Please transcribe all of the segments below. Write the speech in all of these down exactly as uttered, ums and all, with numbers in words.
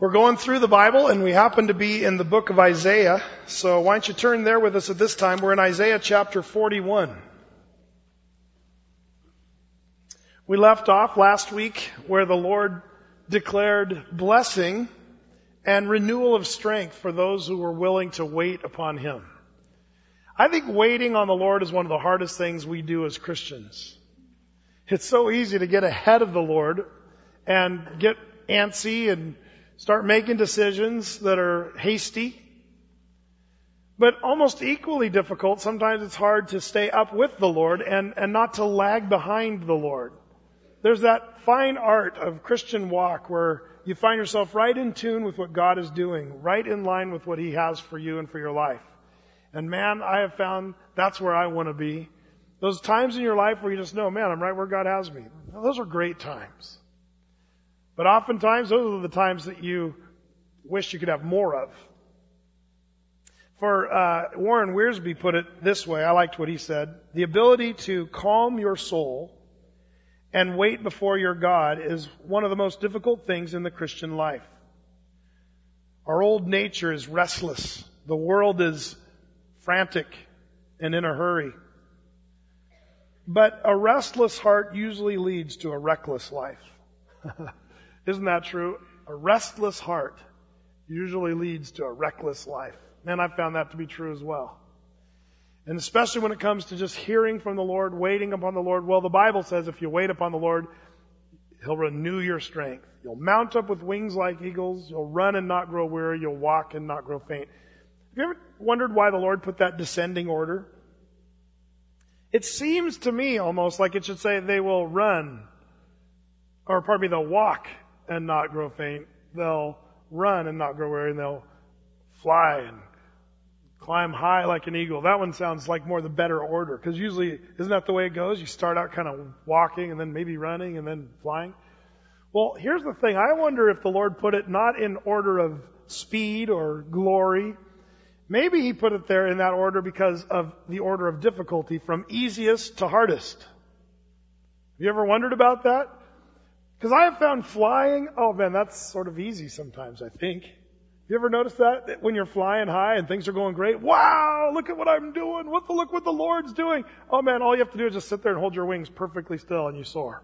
We're going through the Bible, and we happen to be in the book of Isaiah. So why don't you turn there with us at this time? We're in Isaiah chapter forty-one. We left off last week where the Lord declared blessing and renewal of strength for those who were willing to wait upon Him. I think waiting on the Lord is one of the hardest things we do as Christians. It's so easy to get ahead of the Lord and get antsy and start making decisions that are hasty. But almost equally difficult, sometimes it's hard to stay up with the Lord and, and not to lag behind the Lord. There's that fine art of Christian walk where you find yourself right in tune with what God is doing, right in line with what He has for you and for your life. And man, I have found that's where I want to be. Those times in your life where you just know, man, I'm right where God has me. Those are great times. But oftentimes, those are the times that you wish you could have more of. For uh, Warren Wiersbe put it this way, I liked what he said. The ability to calm your soul and wait before your God is one of the most difficult things in the Christian life. Our old nature is restless. The world is frantic and in a hurry. But a restless heart usually leads to a reckless life. Isn't that true? A restless heart usually leads to a reckless life. And I've found that to be true as well. And especially when it comes to just hearing from the Lord, waiting upon the Lord. Well, the Bible says if you wait upon the Lord, He'll renew your strength. You'll mount up with wings like eagles. You'll run and not grow weary. You'll walk and not grow faint. Have you ever wondered why the Lord put that descending order? It seems to me almost like it should say they will run, or pardon me, they'll walk and not grow faint. They'll run and not grow weary, and they'll fly and climb high like an eagle. That one sounds like more the better order, because usually, isn't that the way it goes? You start out kind of walking and then maybe running and then flying. Well, here's the thing. I wonder if the Lord put it not in order of speed or glory. Maybe He put it there in that order because of the order of difficulty, from easiest to hardest. Have you ever wondered about that? Because I have found flying, oh man, that's sort of easy sometimes, I think. You ever notice that? That when you're flying high and things are going great, wow, look at what I'm doing. What the, look what the Lord's doing. Oh man, all you have to do is just sit there and hold your wings perfectly still and you soar.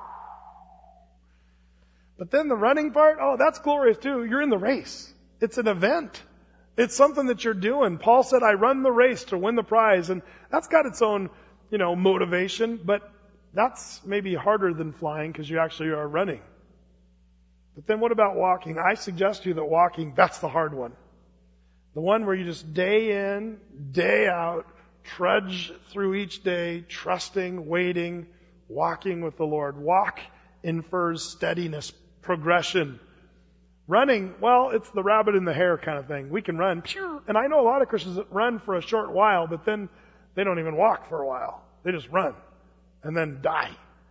But then the running part, oh, that's glorious too. You're in the race. It's an event. It's something that you're doing. Paul said, I run the race to win the prize. And that's got its own, you know, motivation. But that's maybe harder than flying because you actually are running. But then what about walking? I suggest to you that walking, that's the hard one. The one where you just day in, day out, trudge through each day, trusting, waiting, walking with the Lord. Walk infers steadiness, progression. Running, well, it's the rabbit in the hare kind of thing. We can run, and I know a lot of Christians that run for a short while, but then they don't even walk for a while. They just run and then die.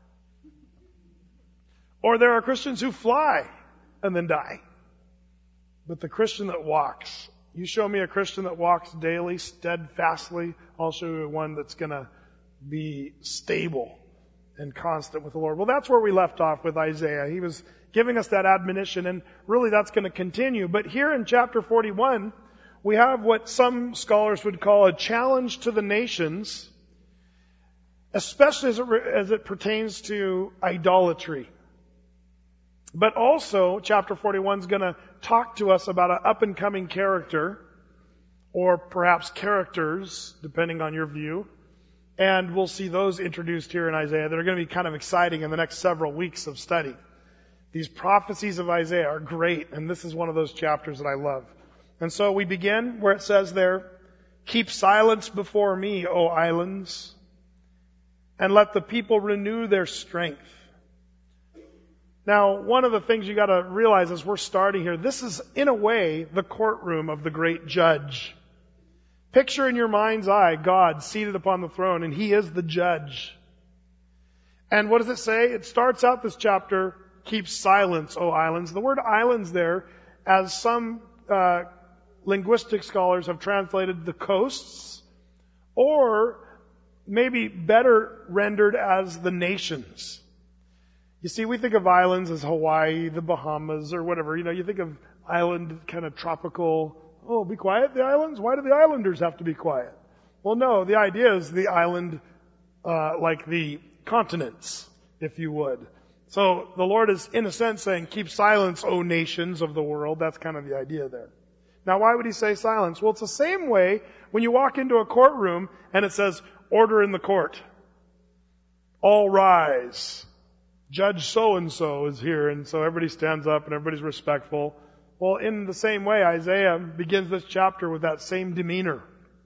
Or there are Christians who fly and then die. But the Christian that walks, you show me a Christian that walks daily, steadfastly, I'll show you one that's going to be stable and constant with the Lord. Well, that's where we left off with Isaiah. He was giving us that admonition, and really that's going to continue. But here in chapter forty-one, we have what some scholars would call a challenge to the nations, especially as it, as it pertains to idolatry. But also, chapter forty-one is going to talk to us about an up-and-coming character, or perhaps characters, depending on your view. And we'll see those introduced here in Isaiah that are going to be kind of exciting in the next several weeks of study. These prophecies of Isaiah are great, and this is one of those chapters that I love. And so we begin where it says there, keep silence before me, O islands, and let the people renew their strength. Now, one of the things you got to realize as we're starting here, this is, in a way, the courtroom of the great judge. Picture in your mind's eye God seated upon the throne, and He is the judge. And what does it say? It starts out this chapter, keep silence, O islands. The word islands there, as some uh, linguistic scholars have translated the coasts, or maybe better rendered as the nations. You see, we think of islands as Hawaii, the Bahamas, or whatever. You know, you think of island kind of tropical. Oh, be quiet, the islands? Why do the islanders have to be quiet? Well, no, the idea is the island, uh, like the continents, if you would. So the Lord is, in a sense, saying, keep silence, O nations of the world. That's kind of the idea there. Now, why would he say silence? Well, it's the same way when you walk into a courtroom and it says, order in the court. All rise. Judge so-and-so is here, and so everybody stands up and everybody's respectful. Well, in the same way, Isaiah begins this chapter with that same demeanor.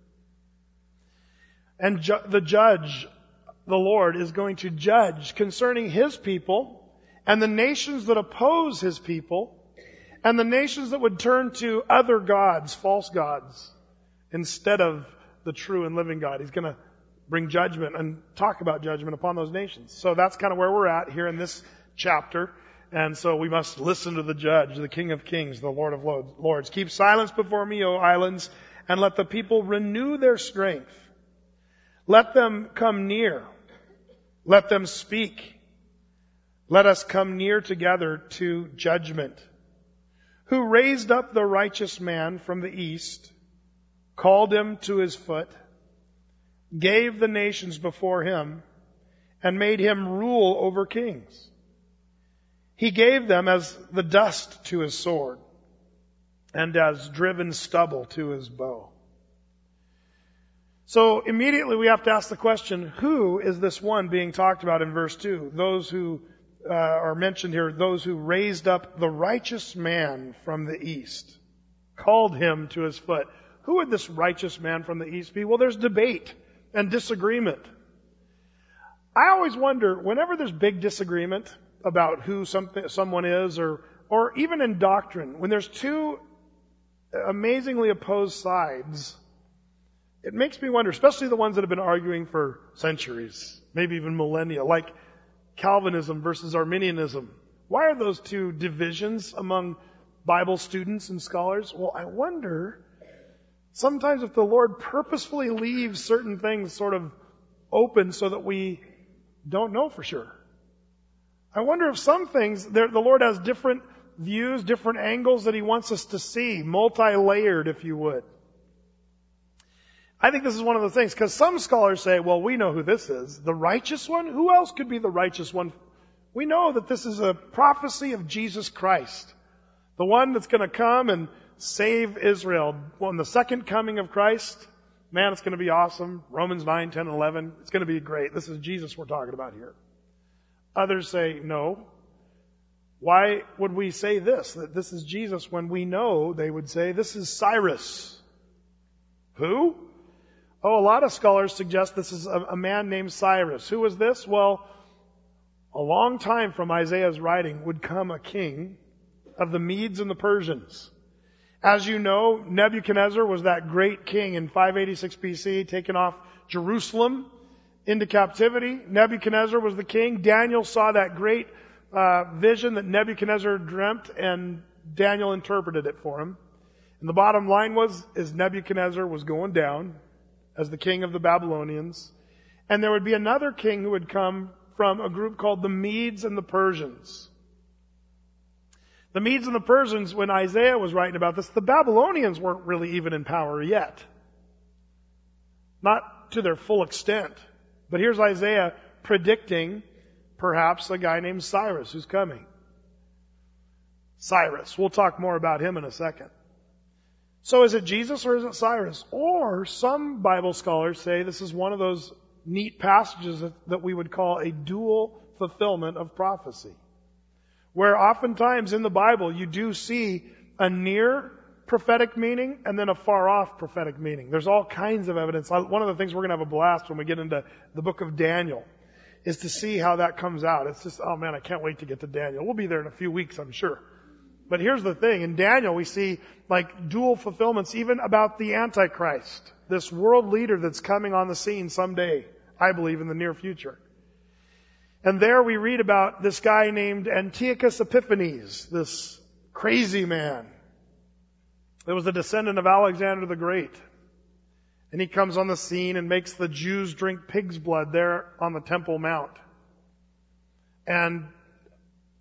And ju- the judge, the Lord, is going to judge concerning His people and the nations that oppose His people and the nations that would turn to other gods, false gods, instead of the true and living God. He's going to bring judgment and talk about judgment upon those nations. So that's kind of where we're at here in this chapter. And so we must listen to the judge, the King of Kings, the Lord of Lords. Keep silence before me, O islands, and let the people renew their strength. Let them come near. Let them speak. Let us come near together to judgment. Who raised up the righteous man from the east, called him to his foot, gave the nations before him, and made him rule over kings. He gave them as the dust to his sword, and as driven stubble to his bow. So immediately we have to ask the question, who is this one being talked about in verse two? Those who uh, are mentioned here, those who raised up the righteous man from the east, called him to his foot. Who would this righteous man from the east be? Well, there's debate and disagreement. I always wonder, whenever there's big disagreement about who something, someone is, or or even in doctrine, when there's two amazingly opposed sides, it makes me wonder, especially the ones that have been arguing for centuries, maybe even millennia, like Calvinism versus Arminianism. Why are those two divisions among Bible students and scholars? Well, I wonder sometimes if the Lord purposefully leaves certain things sort of open so that we don't know for sure. I wonder if some things, the Lord has different views, different angles that He wants us to see, multi-layered, if you would. I think this is one of the things, because some scholars say, well, we know who this is. The righteous one? Who else could be the righteous one? We know that this is a prophecy of Jesus Christ, the one that's going to come and save Israel. Well, in the second coming of Christ, man, it's going to be awesome. Romans nine, ten, and eleven. It's going to be great. This is Jesus we're talking about here. Others say, no. Why would we say this, that this is Jesus, when we know, they would say, this is Cyrus? Who? Oh, a lot of scholars suggest this is a, a man named Cyrus. Who was this? Well, a long time from Isaiah's writing would come a king of the Medes and the Persians. As you know, Nebuchadnezzar was that great king in five eighty-six B C, taken off Jerusalem into captivity. Nebuchadnezzar was the king. Daniel saw that great uh, vision that Nebuchadnezzar dreamt, and Daniel interpreted it for him. And the bottom line was, is Nebuchadnezzar was going down as the king of the Babylonians. And there would be another king who would come from a group called the Medes and the Persians. The Medes and the Persians, when Isaiah was writing about this, the Babylonians weren't really even in power yet. Not to their full extent. But here's Isaiah predicting perhaps a guy named Cyrus who's coming. Cyrus. We'll talk more about him in a second. So is it Jesus or is it Cyrus? Or some Bible scholars say this is one of those neat passages that, that we would call a dual fulfillment of prophecy. Where oftentimes in the Bible you do see a near prophetic meaning and then a far off prophetic meaning. There's all kinds of evidence. One of the things we're going to have a blast when we get into the book of Daniel is to see how that comes out. It's just, oh man, I can't wait to get to Daniel. We'll be there in a few weeks, I'm sure. But here's the thing. In Daniel, we see like dual fulfillments even about the Antichrist, this world leader that's coming on the scene someday, I believe, in the near future. And there we read about this guy named Antiochus Epiphanes, this crazy man that was a descendant of Alexander the Great. And he comes on the scene and makes the Jews drink pig's blood there on the Temple Mount. And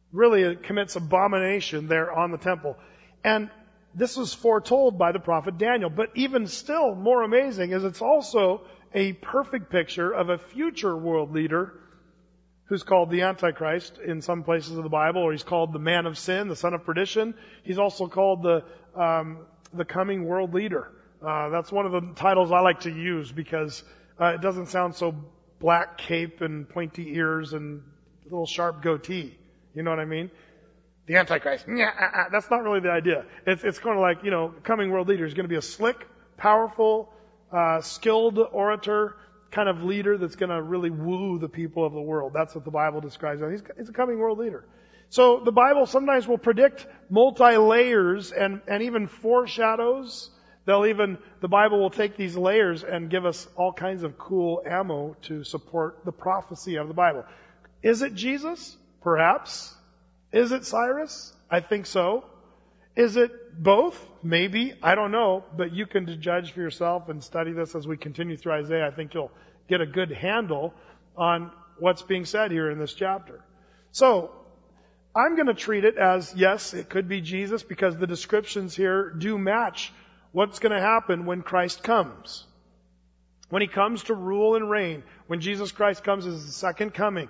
really commits abomination there on the temple. And this was foretold by the prophet Daniel. But even still more amazing is it's also a perfect picture of a future world leader who's called the Antichrist in some places of the Bible, or he's called the man of sin, the son of perdition. He's also called the um, the coming world leader. Uh, that's one of the titles I like to use because uh, it doesn't sound so black cape and pointy ears and little sharp goatee. You know what I mean? The Antichrist. That's not really the idea. It's, it's kind of like, you know, coming world leader is going to be a slick, powerful, uh, skilled orator, kind of leader that's going to really woo the people of the world. That's what the Bible describes him. He's, he's a coming world leader. So the Bible sometimes will predict multi-layers and, and even foreshadows. They'll even, the Bible will take these layers and give us all kinds of cool ammo to support the prophecy of the Bible. Is it Jesus? Perhaps. Is it Cyrus? I think so. Is it both? Maybe. I don't know. But you can judge for yourself and study this as we continue through Isaiah. I think you'll get a good handle on what's being said here in this chapter. So, I'm going to treat it as, yes, it could be Jesus because the descriptions here do match what's going to happen when Christ comes. When He comes to rule and reign. When Jesus Christ comes as the second coming.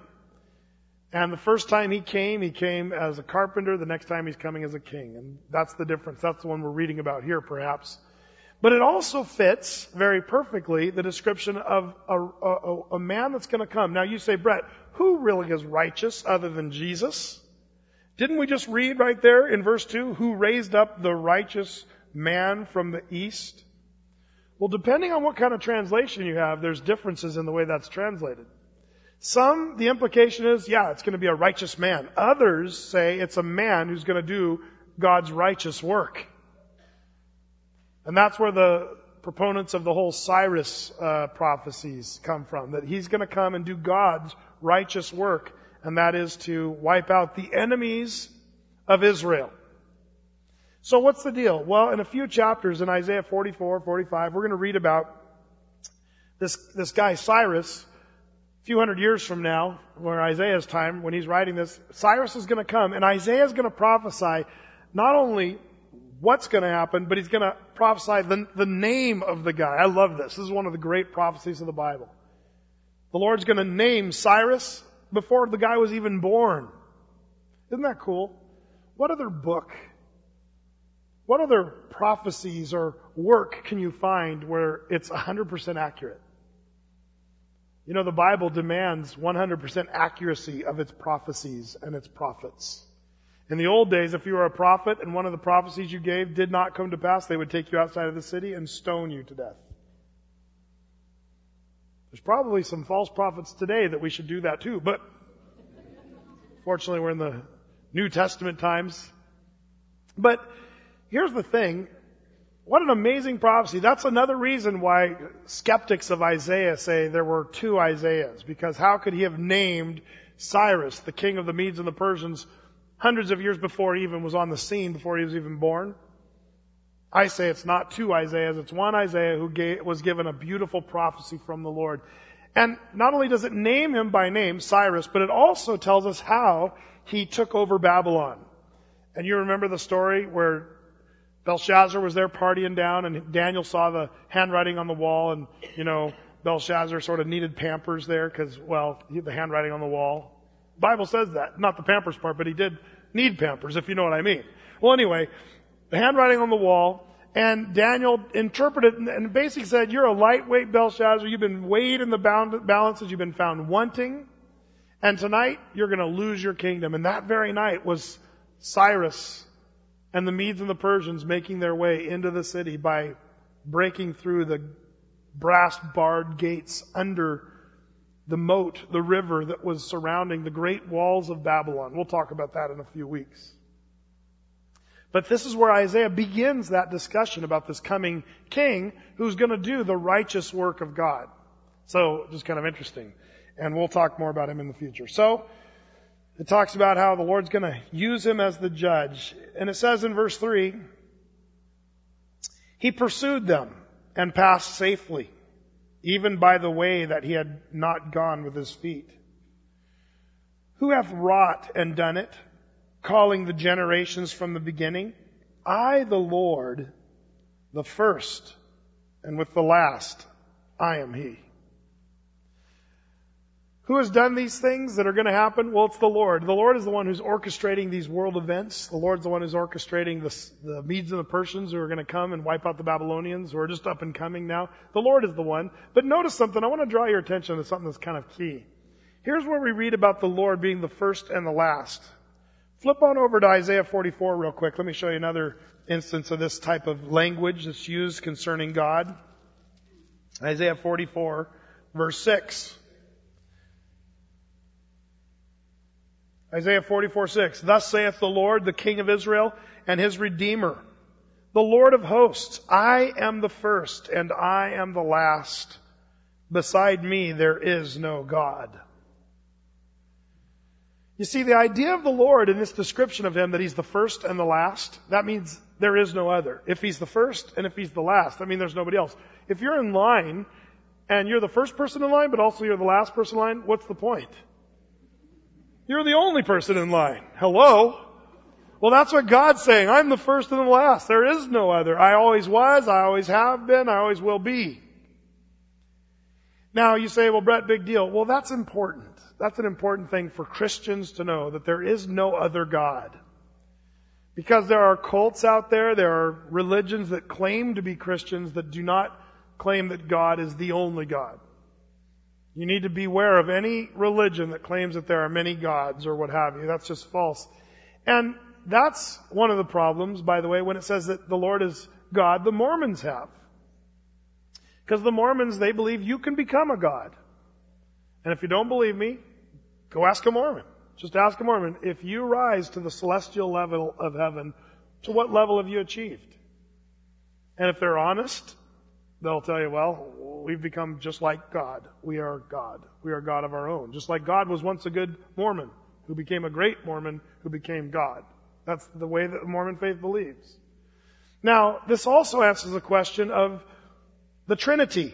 And the first time He came, He came as a carpenter. The next time He's coming as a king. And that's the difference. That's the one we're reading about here, perhaps. But it also fits very perfectly the description of a, a, a man that's going to come. Now you say, Brett, who really is righteous other than Jesus? Didn't we just read right there in verse two, who raised up the righteous man from the east? Well, depending on what kind of translation you have, there's differences in the way that's translated. Some, the implication is, yeah, it's going to be a righteous man. Others say it's a man who's going to do God's righteous work. And that's where the proponents of the whole Cyrus uh, prophecies come from, that he's going to come and do God's righteous work, and that is to wipe out the enemies of Israel. So what's the deal? Well, in a few chapters in Isaiah forty-four, forty-five, we're going to read about this, this guy Cyrus. A few hundred years from now, or Isaiah's time, when he's writing this, Cyrus is going to come, and Isaiah is going to prophesy not only what's going to happen, but he's going to prophesy the, the name of the guy. I love this. This is one of the great prophecies of the Bible. The Lord's going to name Cyrus before the guy was even born. Isn't that cool? What other book, what other prophecies or work can you find where it's one hundred percent accurate? You know, the Bible demands one hundred percent accuracy of its prophecies and its prophets. In the old days, if you were a prophet and one of the prophecies you gave did not come to pass, they would take you outside of the city and stone you to death. There's probably some false prophets today that we should do that too, but fortunately we're in the New Testament times. But here's the thing. What an amazing prophecy. That's another reason why skeptics of Isaiah say there were two Isaiahs. Because how could he have named Cyrus, the king of the Medes and the Persians, hundreds of years before he even was on the scene, before he was even born? I say it's not two Isaiahs. It's one Isaiah who gave, was given a beautiful prophecy from the Lord. And not only does it name him by name, Cyrus, but it also tells us how he took over Babylon. And you remember the story where Belshazzar was there partying down, and Daniel saw the handwriting on the wall, and, you know, Belshazzar sort of needed Pampers there because, well, he had the handwriting on the wall. The Bible says that. Not the Pampers part, but he did need Pampers, if you know what I mean. Well, anyway, the handwriting on the wall, and Daniel interpreted and basically said, you're a lightweight, Belshazzar. You've been weighed in the balances. You've been found wanting. And tonight, you're going to lose your kingdom. And that very night was Cyrus and the Medes and the Persians making their way into the city by breaking through the brass barred gates under the moat, the river that was surrounding the great walls of Babylon. We'll talk about that in a few weeks. But this is where Isaiah begins that discussion about this coming king who's going to do the righteous work of God. So, just kind of interesting. And we'll talk more about him in the future. So, it talks about how the Lord's going to use him as the judge. And it says in verse three, he pursued them and passed safely, even by the way that he had not gone with his feet. Who hath wrought and done it? calling the generations from the beginning. I, the Lord, the first, and with the last, I am He. Who has done these things that are going to happen? Well, it's the Lord. The Lord is the one who's orchestrating these world events. The Lord's the one who's orchestrating the, the Medes and the Persians who are going to come and wipe out the Babylonians, who are just up and coming now. The Lord is the one. But notice something. I want to draw your attention to something that's kind of key. Here's where we read about the Lord being the first and the last. Flip on over to Isaiah forty-four real quick. Let me show you another instance of this type of language that's used concerning God. Isaiah forty-four, verse six. Isaiah forty-four, six. Thus saith the Lord, the King of Israel, and His Redeemer, the Lord of hosts, I am the first, and I am the last. Beside me there is no God. You see, the idea of the Lord in this description of Him, that He's the first and the last, that means there is no other. If He's the first and if He's the last, that means there's nobody else. If you're in line, and you're the first person in line, but also you're the last person in line, what's the point? You're the only person in line. Hello? Well, that's what God's saying. I'm the first and the last. There is no other. I always was, I always have been, I always will be. Now, you say, well, Brett, big deal. Well, that's important. That's an important thing for Christians to know, that there is no other God. Because there are cults out there, there are religions that claim to be Christians that do not claim that God is the only God. You need to beware of any religion that claims that there are many gods or what have you. That's just false. And that's one of the problems, by the way, when it says that the Lord is God, the Mormons have. Because the Mormons, they believe you can become a God. And if you don't believe me, go ask a Mormon. Just ask a Mormon. If you rise to the celestial level of heaven, to what level have you achieved? And if they're honest, they'll tell you, well, we've become just like God. We are God. We are God of our own. Just like God was once a good Mormon, who became a great Mormon, who became God. That's the way that the Mormon faith believes. Now, this also answers the question of the Trinity.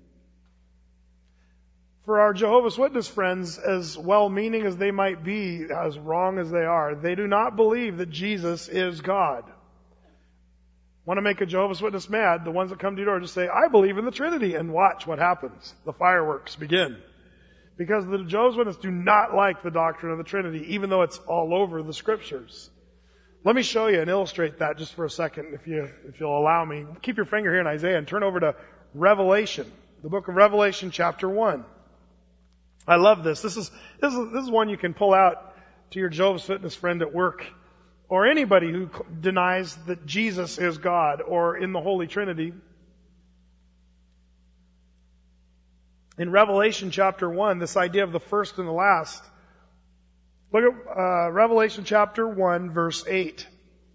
For our Jehovah's Witness friends, as well-meaning as they might be, as wrong as they are, they do not believe that Jesus is God. Want to make a Jehovah's Witness mad? The ones that come to your door just say, I believe in the Trinity, and watch what happens. The fireworks begin. Because the Jehovah's Witnesses do not like the doctrine of the Trinity, even though it's all over the Scriptures. Let me show you and illustrate that just for a second, if you, if you'll allow me. Keep your finger here in Isaiah and turn over to Revelation, the book of Revelation, chapter one. I love this. This is, this is, this is one you can pull out to your Jehovah's Witness friend at work, or anybody who denies that Jesus is God or in the Holy Trinity. In Revelation chapter one, this idea of the first and the last. Look at uh, Revelation chapter one, verse eight.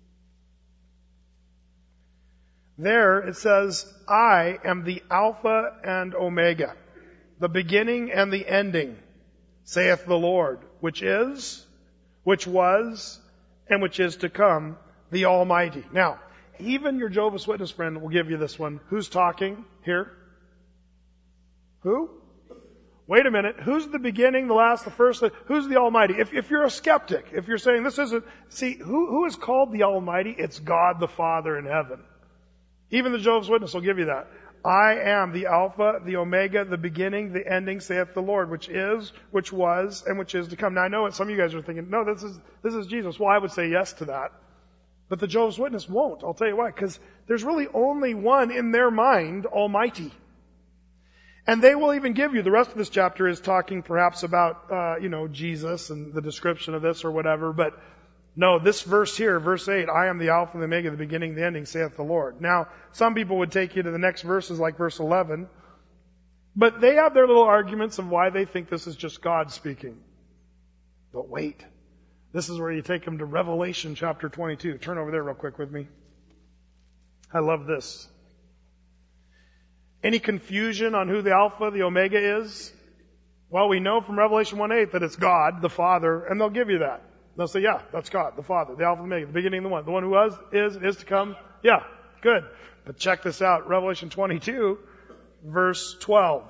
There it says, I am the Alpha and Omega, the beginning and the ending, saith the Lord, which is, which was, and which is to come, the Almighty. Now, even your Jehovah's Witness friend will give you this one. Who's talking here? Who? Wait a minute. Who's the beginning, the last, the first? Who's the Almighty? If, if you're a skeptic, if you're saying this isn't, see, who, who is called the Almighty? It's God the Father in heaven. Even the Jehovah's Witness will give you that. I am the Alpha, the Omega, the beginning, the ending, saith the Lord, which is, which was, and which is to come. Now I know what some of you guys are thinking, no, this is, this is Jesus. Well, I would say yes to that. But the Jehovah's Witness won't. I'll tell you why. Because there's really only one in their mind, Almighty. And they will even give you, the rest of this chapter is talking perhaps about, uh, you know, Jesus and the description of this or whatever, but no, this verse here, verse eight, I am the Alpha and the Omega, the beginning, the ending, saith the Lord. Now, some people would take you to the next verses like verse eleven, but they have their little arguments of why they think this is just God speaking. But wait, this is where you take them to Revelation chapter twenty-two. Turn over there real quick with me. I love this. Any confusion on who the Alpha, the Omega is? Well, we know from Revelation one eight that it's God, the Father, and they'll give you that. They'll say, yeah, that's God, the Father, the Alpha and Omega, the beginning and the one. The one who was, is, is to come. Yeah, good. But check this out. Revelation twenty-two, verse twelve.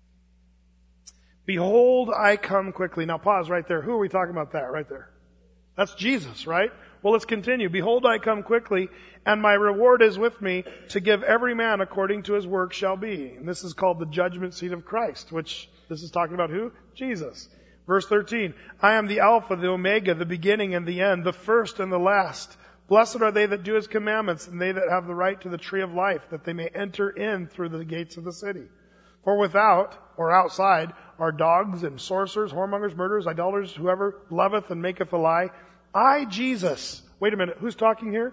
Behold, I come quickly. Now pause right there. Who are we talking about that right there? That's Jesus, right? Well, let's continue. Behold, I come quickly, and my reward is with me to give every man according to his work shall be. And this is called the judgment seat of Christ, which this is talking about who? Jesus. Verse thirteen, I am the Alpha, the Omega, the beginning and the end, the first and the last. Blessed are they that do his commandments, and they that have the right to the tree of life, that they may enter in through the gates of the city. For without, or outside, are dogs and sorcerers, whoremongers, murderers, idolaters, whoever loveth and maketh a lie. I, Jesus, wait a minute, who's talking here?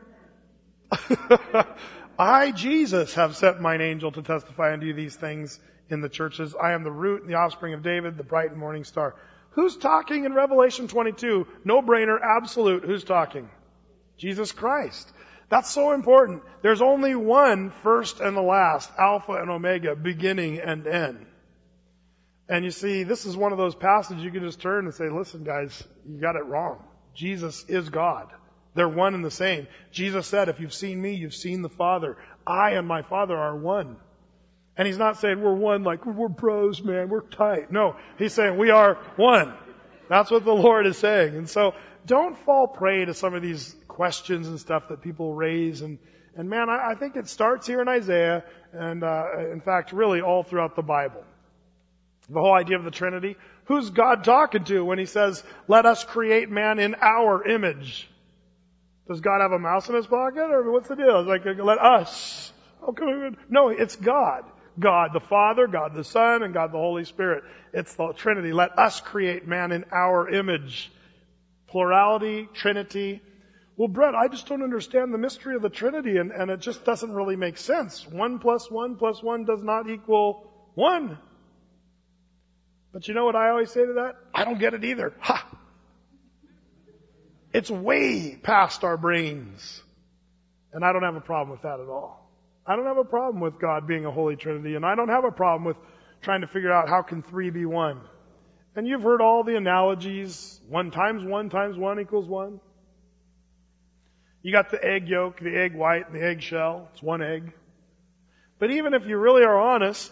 I, Jesus, have sent mine angel to testify unto you these things in the churches. I am the root and the offspring of David, the bright and morning star. Who's talking in Revelation twenty-two? No-brainer, absolute. Who's talking? Jesus Christ. That's so important. There's only one first and the last, Alpha and Omega, beginning and end. And you see, this is one of those passages you can just turn and say, listen guys, you got it wrong. Jesus is God. They're one and the same. Jesus said, if you've seen me, you've seen the Father. I and my Father are one. And he's not saying we're one like we're bros, man, we're tight. No, he's saying we are one. That's what the Lord is saying. And so don't fall prey to some of these questions and stuff that people raise. And, and man, I, I think it starts here in Isaiah and, uh, in fact, really all throughout the Bible. The whole idea of the Trinity. Who's God talking to when he says, let us create man in our image? Does God have a mouse in his pocket, or what's the deal? It's like, let us. Oh, come on. No, it's God. God the Father, God the Son, and God the Holy Spirit. It's the Trinity. Let us create man in our image. Plurality, Trinity. Well, Brett, I just don't understand the mystery of the Trinity, and, and it just doesn't really make sense. One plus one plus one does not equal one. But you know what I always say to that? I don't get it either. Ha! It's way past our brains. And I don't have a problem with that at all. I don't have a problem with God being a Holy Trinity, and I don't have a problem with trying to figure out how can three be one. And you've heard all the analogies. One times one times one equals one. You got the egg yolk, the egg white, and the egg shell. It's one egg. But even if you really are honest,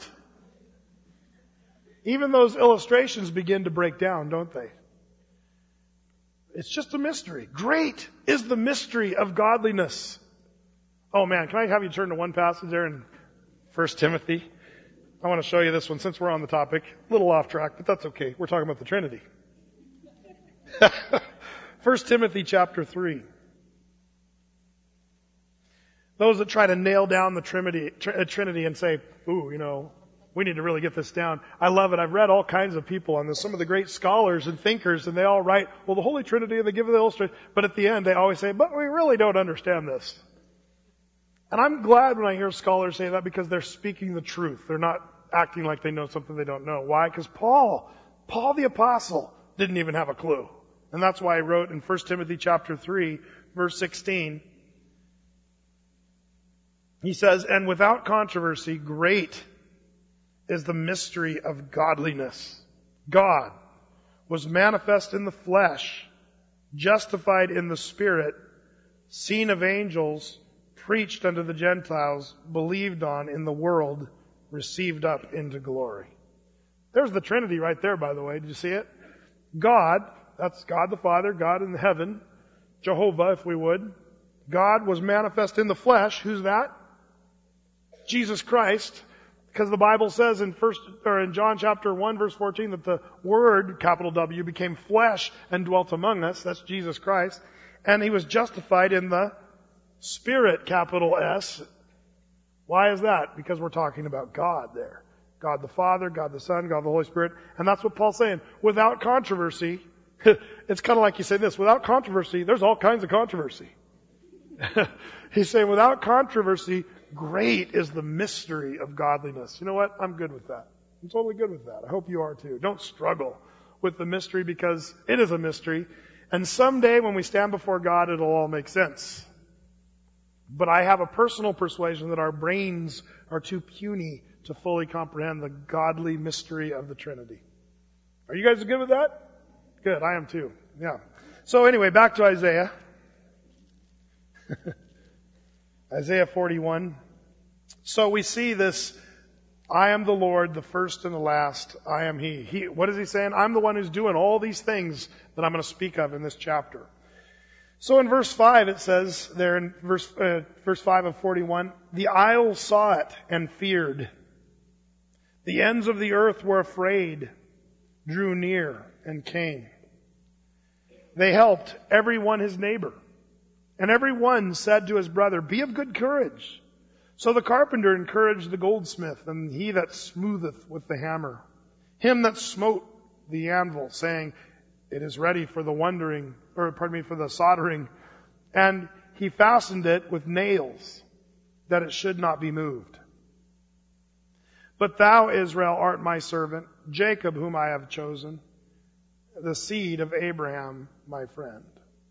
even those illustrations begin to break down, don't they? It's just a mystery. Great is the mystery of godliness. Oh man, can I have you turn to one passage there in First Timothy? I want to show you this one since we're on the topic. A little off track, but that's okay. We're talking about the Trinity. First Timothy chapter three. Those that try to nail down the Trinity, Trinity and say, ooh, you know, we need to really get this down. I love it. I've read all kinds of people on this. Some of the great scholars and thinkers, and they all write, well, the Holy Trinity, and they give the illustration. But at the end, they always say, but we really don't understand this. And I'm glad when I hear scholars say that because they're speaking the truth. They're not acting like they know something they don't know. Why? Because Paul, Paul the Apostle, didn't even have a clue. And that's why he wrote in First Timothy chapter three, verse sixteen, he says, and without controversy, great is the mystery of godliness. God was manifest in the flesh, justified in the Spirit, seen of angels, preached unto the Gentiles, believed on in the world, received up into glory. There's the Trinity right there, by the way. Did you see it? God, that's God the Father, God in heaven, Jehovah, if we would. God was manifest in the flesh. Who's that? Jesus Christ. Because the Bible says in first or in John chapter one verse fourteen that the Word, capital W, became flesh and dwelt among us. That's Jesus Christ. And he was justified in the Spirit, capital S. Why is that? Because we're talking about God there. God the Father, God the Son, God the Holy Spirit. And that's what Paul's saying. Without controversy, it's kind of like you say this, without controversy, there's all kinds of controversy. He's saying without controversy, great is the mystery of godliness. You know what? I'm good with that. I'm totally good with that. I hope you are too. Don't struggle with the mystery because it is a mystery. And someday when we stand before God, it'll all make sense. But I have a personal persuasion that our brains are too puny to fully comprehend the godly mystery of the Trinity. Are you guys good with that? Good. I am too. Yeah. So anyway, back to Isaiah. Isaiah forty-one. So we see this, I am the Lord, the first and the last, I am He. He. What is He saying? I'm the one who's doing all these things that I'm going to speak of in this chapter. So in verse five it says, there in verse, uh, verse five of forty-one, the isles saw it and feared. The ends of the earth were afraid, drew near and came. They helped every one his neighbor. And every one said to his brother, be of good courage. So the carpenter encouraged the goldsmith, and he that smootheth with the hammer, him that smote the anvil, saying, it is ready for the wondering, or pardon me, for the soldering. And he fastened it with nails, that it should not be moved. But thou, Israel, art my servant, Jacob, whom I have chosen, the seed of Abraham, my friend.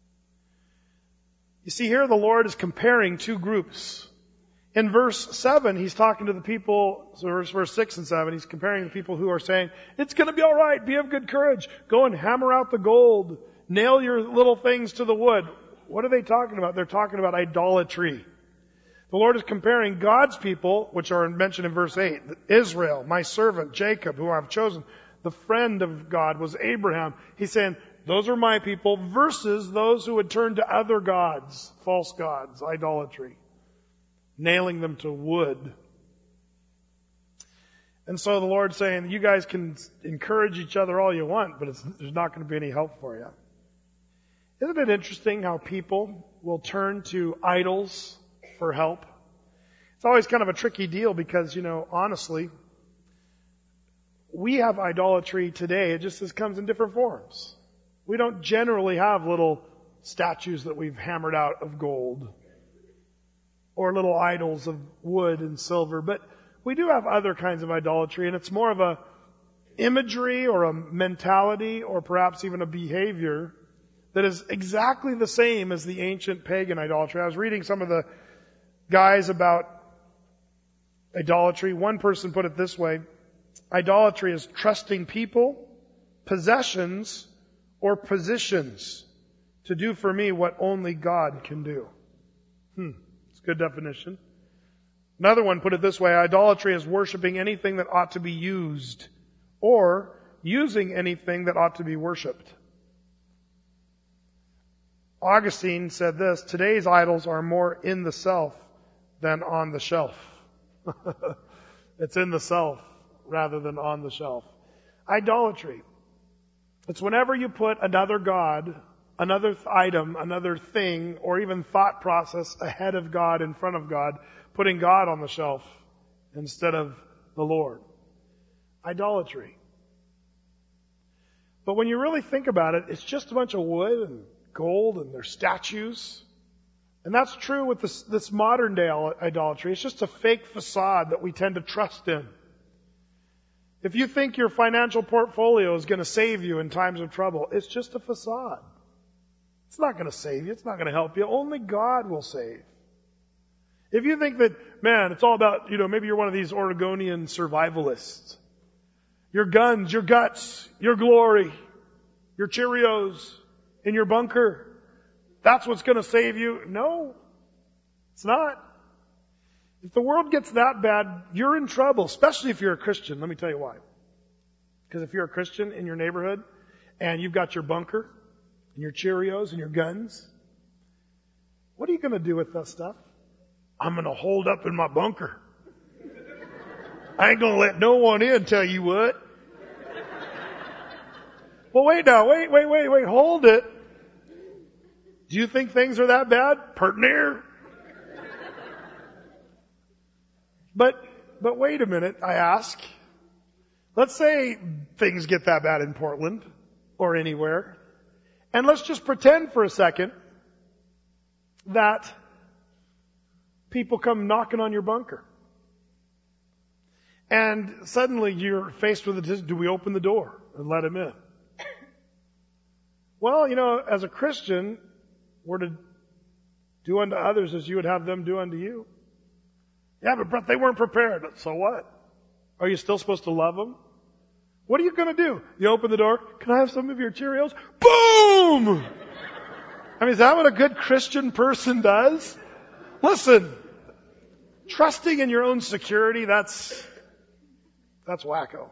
You see, here the Lord is comparing two groups. In verse seven, he's talking to the people, so verse, verse six and seven, he's comparing the people who are saying, it's going to be all right, be of good courage, go and hammer out the gold, nail your little things to the wood. What are they talking about? They're talking about idolatry. The Lord is comparing God's people, which are mentioned in verse eight, Israel, my servant, Jacob, who I have chosen. The friend of God was Abraham. He's saying, those are my people, versus those who would turn to other gods, false gods, idolatry, nailing them to wood. And so the Lord's saying, you guys can encourage each other all you want, but it's, there's not going to be any help for you. Isn't it interesting how people will turn to idols for help? It's always kind of a tricky deal because, you know, honestly, we have idolatry today. It just comes in different forms. We don't generally have little statues that we've hammered out of gold or little idols of wood and silver, but we do have other kinds of idolatry, and it's more of a imagery or a mentality or perhaps even a behavior that is exactly the same as the ancient pagan idolatry. I was reading some of the guys about idolatry. One person put it this way: idolatry is trusting people, possessions, or positions to do for me what only God can do. Hmm, it's a good definition. Another one put it this way: idolatry is worshiping anything that ought to be used, or using anything that ought to be worshipped. Augustine said this: today's idols are more in the self than on the shelf. It's in the self rather than on the shelf. Idolatry. It's whenever you put another god, another item, another thing, or even thought process ahead of God, in front of God, putting God on the shelf instead of the Lord. Idolatry. But when you really think about it, it's just a bunch of wood and gold and their statues. And that's true with this, this modern day idolatry. It's just a fake facade that we tend to trust in. If you think your financial portfolio is going to save you in times of trouble, it's just a facade. It's not going to save you. It's not going to help you. Only God will save. If you think that, man, it's all about, you know, maybe you're one of these Oregonian survivalists. Your guns, your guts, your glory, your Cheerios in your bunker, that's what's going to save you. No, it's not. If the world gets that bad, you're in trouble, especially if you're a Christian. Let me tell you why. Because if you're a Christian in your neighborhood and you've got your bunker and your Cheerios and your guns, what are you going to do with that stuff? I'm going to hold up in my bunker. I ain't going to let no one in, tell you what. Well, wait now, wait, wait, wait, wait, hold it. Do you think things are that bad? Pert near. But, but wait a minute, I ask. Let's say things get that bad in Portland or anywhere. And let's just pretend for a second that people come knocking on your bunker. And suddenly you're faced with a decision: do we open the door and let them in? Well, you know, as a Christian, we're to do unto others as you would have them do unto you. Yeah, but they weren't prepared. So what? Are you still supposed to love them? What are you going to do? You open the door. Can I have some of your Cheerios? Boom! I mean, is that what a good Christian person does? Listen, trusting in your own security, that's, that's wacko.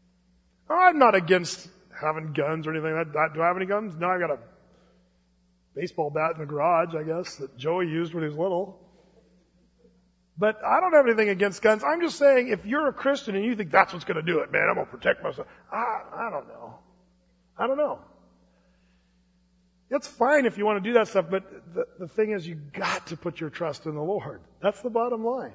Oh, I'm not against having guns or anything like that. Do I have any guns? No, I got a baseball bat in the garage, I guess, that Joey used when he was little. But I don't have anything against guns. I'm just saying, if you're a Christian and you think that's what's going to do it, man, I'm going to protect myself. I, I don't know. I don't know. It's fine if you want to do that stuff, but the, the thing is, you got to put your trust in the Lord. That's the bottom line.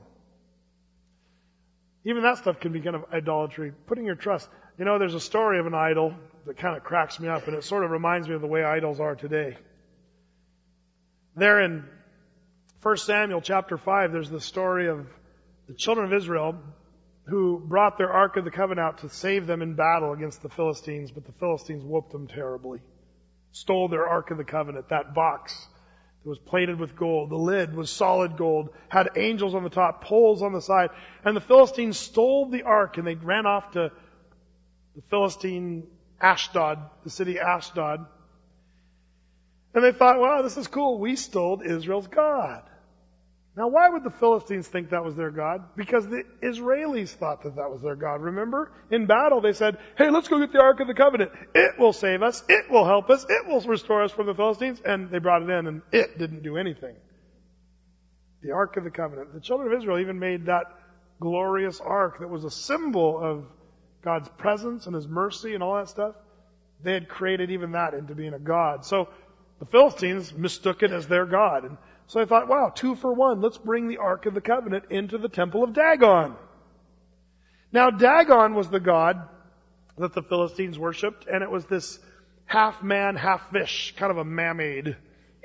Even that stuff can be kind of idolatry. Putting your trust. You know, there's a story of an idol that kind of cracks me up, and it sort of reminds me of the way idols are today. There in First Samuel chapter five, there's the story of the children of Israel who brought their Ark of the Covenant out to save them in battle against the Philistines, but the Philistines whooped them terribly. Stole their Ark of the Covenant, that box that was plated with gold. The lid was solid gold, had angels on the top, poles on the side. And the Philistines stole the Ark and they ran off to the Philistine Ashdod, the city Ashdod. And they thought, wow, this is cool. We stole Israel's God. Now, why would the Philistines think that was their God? Because the Israelis thought that that was their God. Remember? In battle, they said, hey, let's go get the Ark of the Covenant. It will save us. It will help us. It will restore us from the Philistines. And they brought it in, and it didn't do anything. The Ark of the Covenant. The children of Israel even made that glorious Ark that was a symbol of God's presence and His mercy and all that stuff. They had created even that into being a God. So the Philistines mistook it as their God. And so I thought, wow, two for one. Let's bring the Ark of the Covenant into the temple of Dagon. Now, Dagon was the god that the Philistines worshipped, and it was this half man, half fish, kind of a mamade.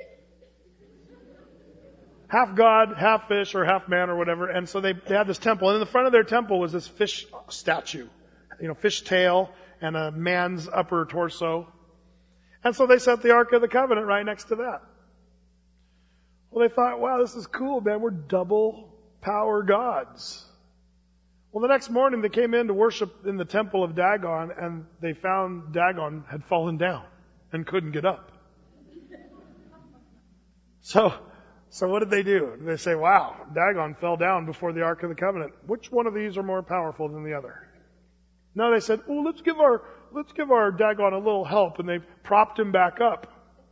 Half god, half fish, or half man, or whatever. And so they, they had this temple. And in the front of their temple was this fish statue. You know, fish tail and a man's upper torso. And so they set the Ark of the Covenant right next to that. Well, they thought, wow, this is cool, man. We're double power gods. Well, the next morning they came in to worship in the temple of Dagon, and they found Dagon had fallen down and couldn't get up. So, so what did they do? They say, wow, Dagon fell down before the Ark of the Covenant. Which one of these are more powerful than the other? No, they said, oh, let's give our, let's give our Dagon a little help, and they propped him back up.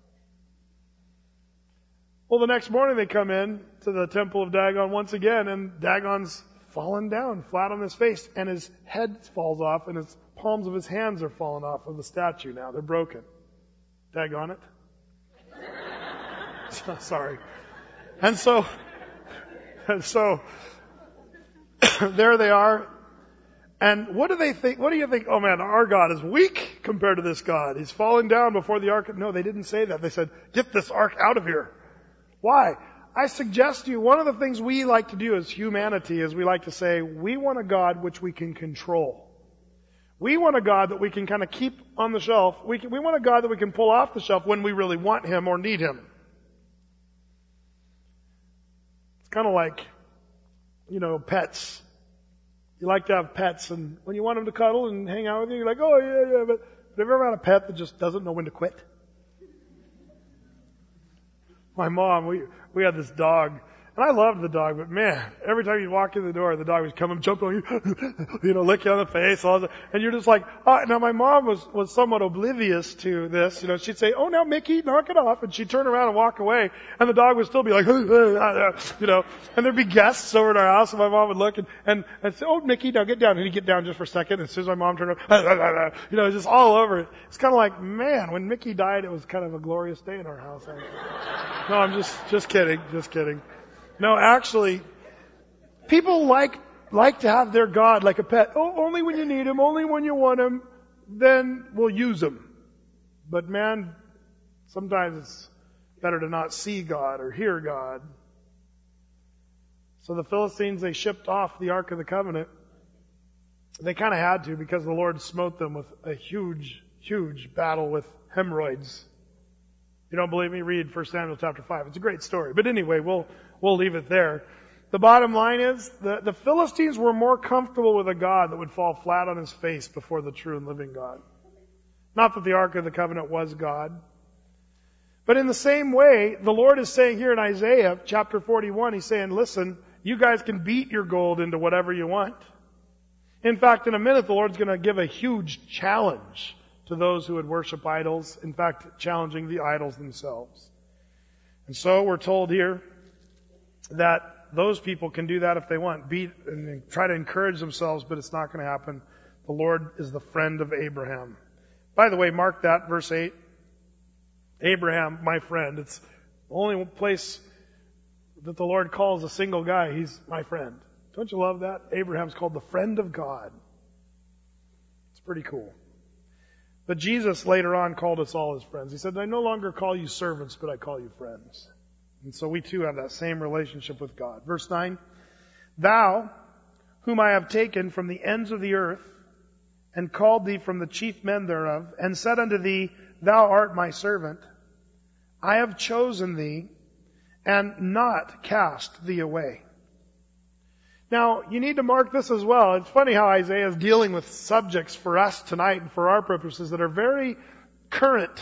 Well, the next morning they come in to the temple of Dagon once again, and Dagon's fallen down flat on his face, and his head falls off, and his palms of his hands are falling off of the statue now. They're broken. Dagon it. Sorry. And so, and so, there they are. And what do they think? What do you think? Oh man, our God is weak compared to this God. He's falling down before the ark. No, they didn't say that. They said, get this ark out of here. Why? I suggest to you, one of the things we like to do as humanity is we like to say, we want a God which we can control. We want a God that we can kind of keep on the shelf. We can, we want a God that we can pull off the shelf when we really want Him or need Him. It's kind of like, you know, pets. You like to have pets, and when you want them to cuddle and hang out with you, you're like, oh yeah, yeah, but have you ever had a pet that just doesn't know when to quit? My mom, we we had this dog, and I loved the dog, but man, every time you walk in the door, the dog would come and jump on you, you know, lick you on the face, all that, and you're just like, oh. Now my mom was was somewhat oblivious to this, you know. She'd say, "Oh, now Mickey, knock it off," and she'd turn around and walk away, and the dog would still be like, you know, and there'd be guests over at our house, and my mom would look and and, and say, "Oh, Mickey, now get down," and he'd get down just for a second, and as soon as my mom turned around, you know, just all over it. It's kind of like, man, when Mickey died, it was kind of a glorious day in our house. No, I'm just just kidding, just kidding. No, actually, people like like to have their God like a pet. Oh, only when you need Him, only when you want Him, then we'll use Him. But man, sometimes it's better to not see God or hear God. So the Philistines, they shipped off the Ark of the Covenant. They kind of had to, because the Lord smote them with a huge, huge battle with hemorrhoids. You don't believe me? Read First Samuel chapter five. It's a great story. But anyway, we'll we'll leave it there. The bottom line is, the, the Philistines were more comfortable with a God that would fall flat on His face before the true and living God. Not that the Ark of the Covenant was God. But in the same way, the Lord is saying here in Isaiah chapter forty-one, He's saying, listen, you guys can beat your gold into whatever you want. In fact, in a minute, the Lord's going to give a huge challenge to those who would worship idols, in fact, challenging the idols themselves. And so we're told here that those people can do that if they want, beat and try to encourage themselves, but it's not going to happen. The Lord is the friend of Abraham. By the way, mark that, verse eight. Abraham, my friend. It's the only place that the Lord calls a single guy, he's my friend. Don't you love that? Abraham's called the friend of God. It's pretty cool. But Jesus later on called us all his friends. He said, I no longer call you servants, but I call you friends. And so we too have that same relationship with God. Verse nine, Thou, whom I have taken from the ends of the earth, and called thee from the chief men thereof, and said unto thee, Thou art my servant, I have chosen thee, and not cast thee away. Now, you need to mark this as well. It's funny how Isaiah is dealing with subjects for us tonight and for our purposes that are very current.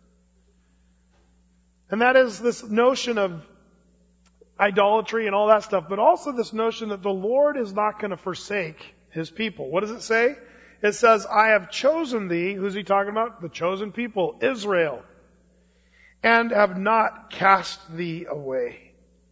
And that is this notion of idolatry and all that stuff, but also this notion that the Lord is not going to forsake his people. What does it say? It says, I have chosen thee. Who's he talking about? The chosen people, Israel. And have not cast thee away.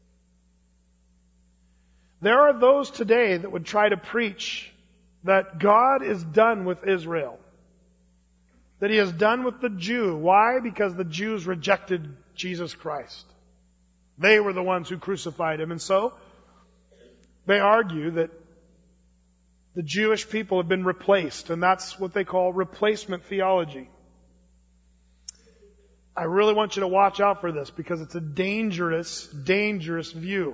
There are those today that would try to preach that God is done with Israel. That he is done with the Jew. Why? Because the Jews rejected Jesus Christ. They were the ones who crucified him. And so, they argue that the Jewish people have been replaced. And that's what they call replacement theology. I really want you to watch out for this because it's a dangerous, dangerous view.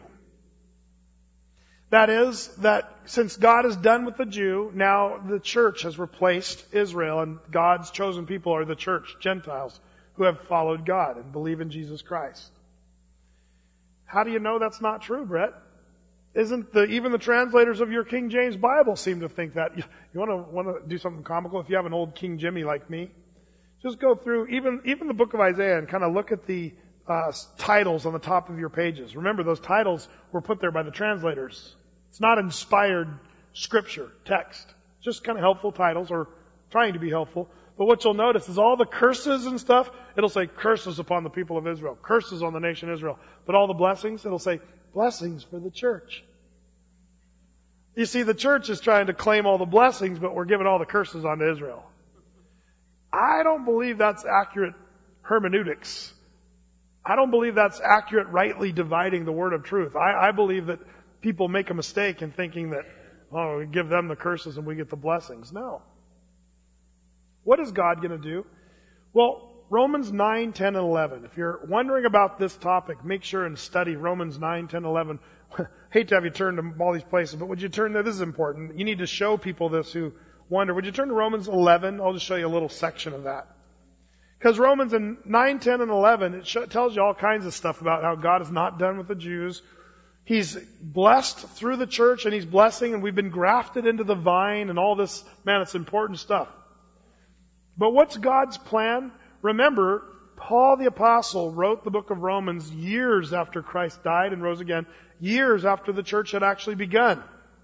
That is, that since God is done with the Jew, now the church has replaced Israel, and God's chosen people are the church, Gentiles, who have followed God and believe in Jesus Christ. How do you know that's not true, Brett? Isn't the, even the translators of your King James Bible seem to think that? You, you want to want to do something comical? If you have an old King Jimmy like me, just go through even even the book of Isaiah and kind of look at the uh, titles on the top of your pages. Remember, those titles were put there by the translators. It's not inspired scripture, text. Just kind of helpful titles, or trying to be helpful. But what you'll notice is all the curses and stuff, it'll say curses upon the people of Israel, curses on the nation Israel. But all the blessings, it'll say blessings for the church. You see, the church is trying to claim all the blessings, but we're giving all the curses onto Israel. I don't believe that's accurate hermeneutics. I don't believe that's accurate rightly dividing the word of truth. I, I believe that people make a mistake in thinking that, oh, we give them the curses and we get the blessings. No. What is God going to do? Well, Romans nine, ten, and eleven. If you're wondering about this topic, make sure and study Romans nine, ten, eleven. Hate to have you turn to all these places, but would you turn there? This is important. You need to show people this who wonder. Would you turn to Romans eleven? I'll just show you a little section of that. Because Romans in nine, ten, and eleven, it sh- tells you all kinds of stuff about how God is not done with the Jews. He's blessed through the church, and He's blessing, and we've been grafted into the vine, and all this. Man, it's important stuff. But what's God's plan? Remember, Paul the Apostle wrote the book of Romans years after Christ died and rose again, years after the church had actually begun.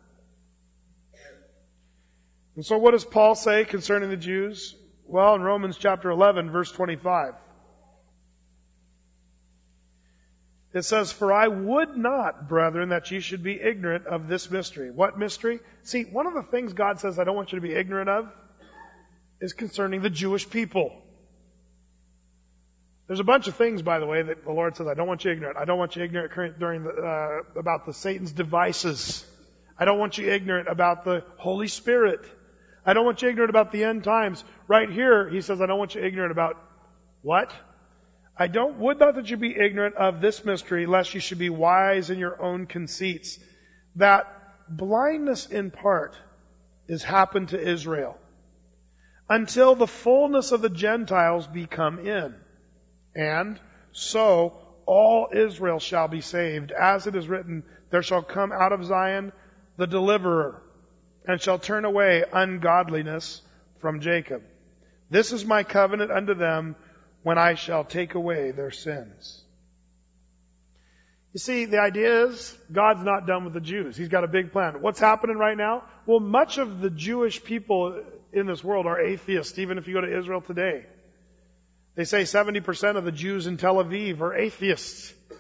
And so what does Paul say concerning the Jews? Well, in Romans chapter eleven, verse twenty-five, it says, For I would not, brethren, that ye should be ignorant of this mystery. What mystery? See, one of the things God says I don't want you to be ignorant of is concerning the Jewish people. There's a bunch of things, by the way, that the Lord says, I don't want you ignorant. I don't want you ignorant during the, uh, about the Satan's devices. I don't want you ignorant about the Holy Spirit. I don't want you ignorant about the end times. Right here, he says, I don't want you ignorant about what? I don't, would not that you be ignorant of this mystery, lest you should be wise in your own conceits. That blindness in part is happened to Israel, until the fullness of the Gentiles be come in. And so all Israel shall be saved. As it is written, there shall come out of Zion the deliverer, and shall turn away ungodliness from Jacob. This is my covenant unto them, when I shall take away their sins. You see, the idea is, God's not done with the Jews. He's got a big plan. What's happening right now? Well, much of the Jewish people in this world are atheists, even if you go to Israel today. They say seventy percent of the Jews in Tel Aviv are atheists.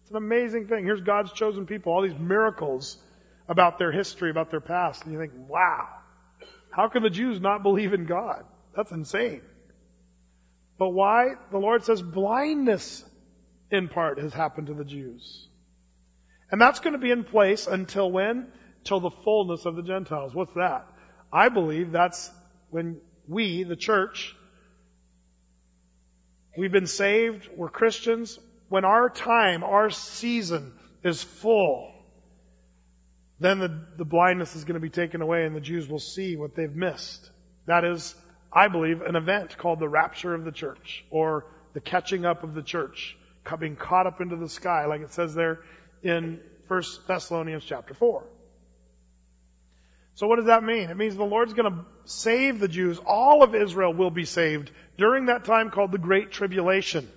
It's an amazing thing. Here's God's chosen people, all these miracles about their history, about their past. And you think, wow, how can the Jews not believe in God? That's insane. But why? The Lord says blindness in part has happened to the Jews. And that's going to be in place until when? Till the fullness of the Gentiles. What's that? I believe that's when we, the church, we've been saved, we're Christians. When our time, our season is full, then the, the blindness is going to be taken away and the Jews will see what they've missed. That is, I believe, an event called the rapture of the church, or the catching up of the church, being caught up into the sky, like it says there in First Thessalonians chapter four. So what does that mean? It means the Lord's going to save the Jews. All of Israel will be saved during that time called the Great Tribulation.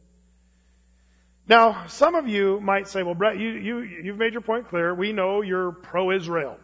Now, some of you might say, well, Brett, you, you, you've made your point clear. We know you're pro-Israel.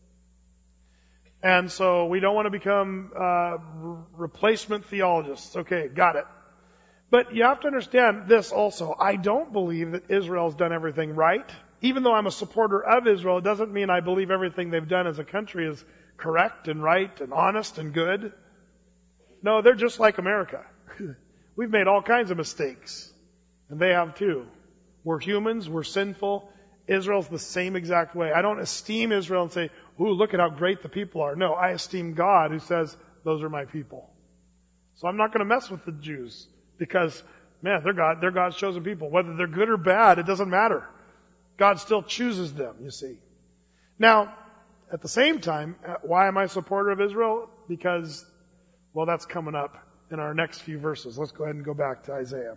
And so we don't want to become uh, re- replacement theologists. Okay, got it. But you have to understand this also. I don't believe that Israel's done everything right. Even though I'm a supporter of Israel, it doesn't mean I believe everything they've done as a country is correct and right and honest and good. No, they're just like America. We've made all kinds of mistakes. And they have too. We're humans, we're sinful. Israel's the same exact way. I don't esteem Israel and say, ooh, look at how great the people are. No, I esteem God who says, those are my people. So I'm not going to mess with the Jews because, man, they're God, they're God's chosen people. Whether they're good or bad, it doesn't matter. God still chooses them, you see. Now, at the same time, why am I a supporter of Israel? Because, well, that's coming up in our next few verses. Let's go ahead and go back to Isaiah.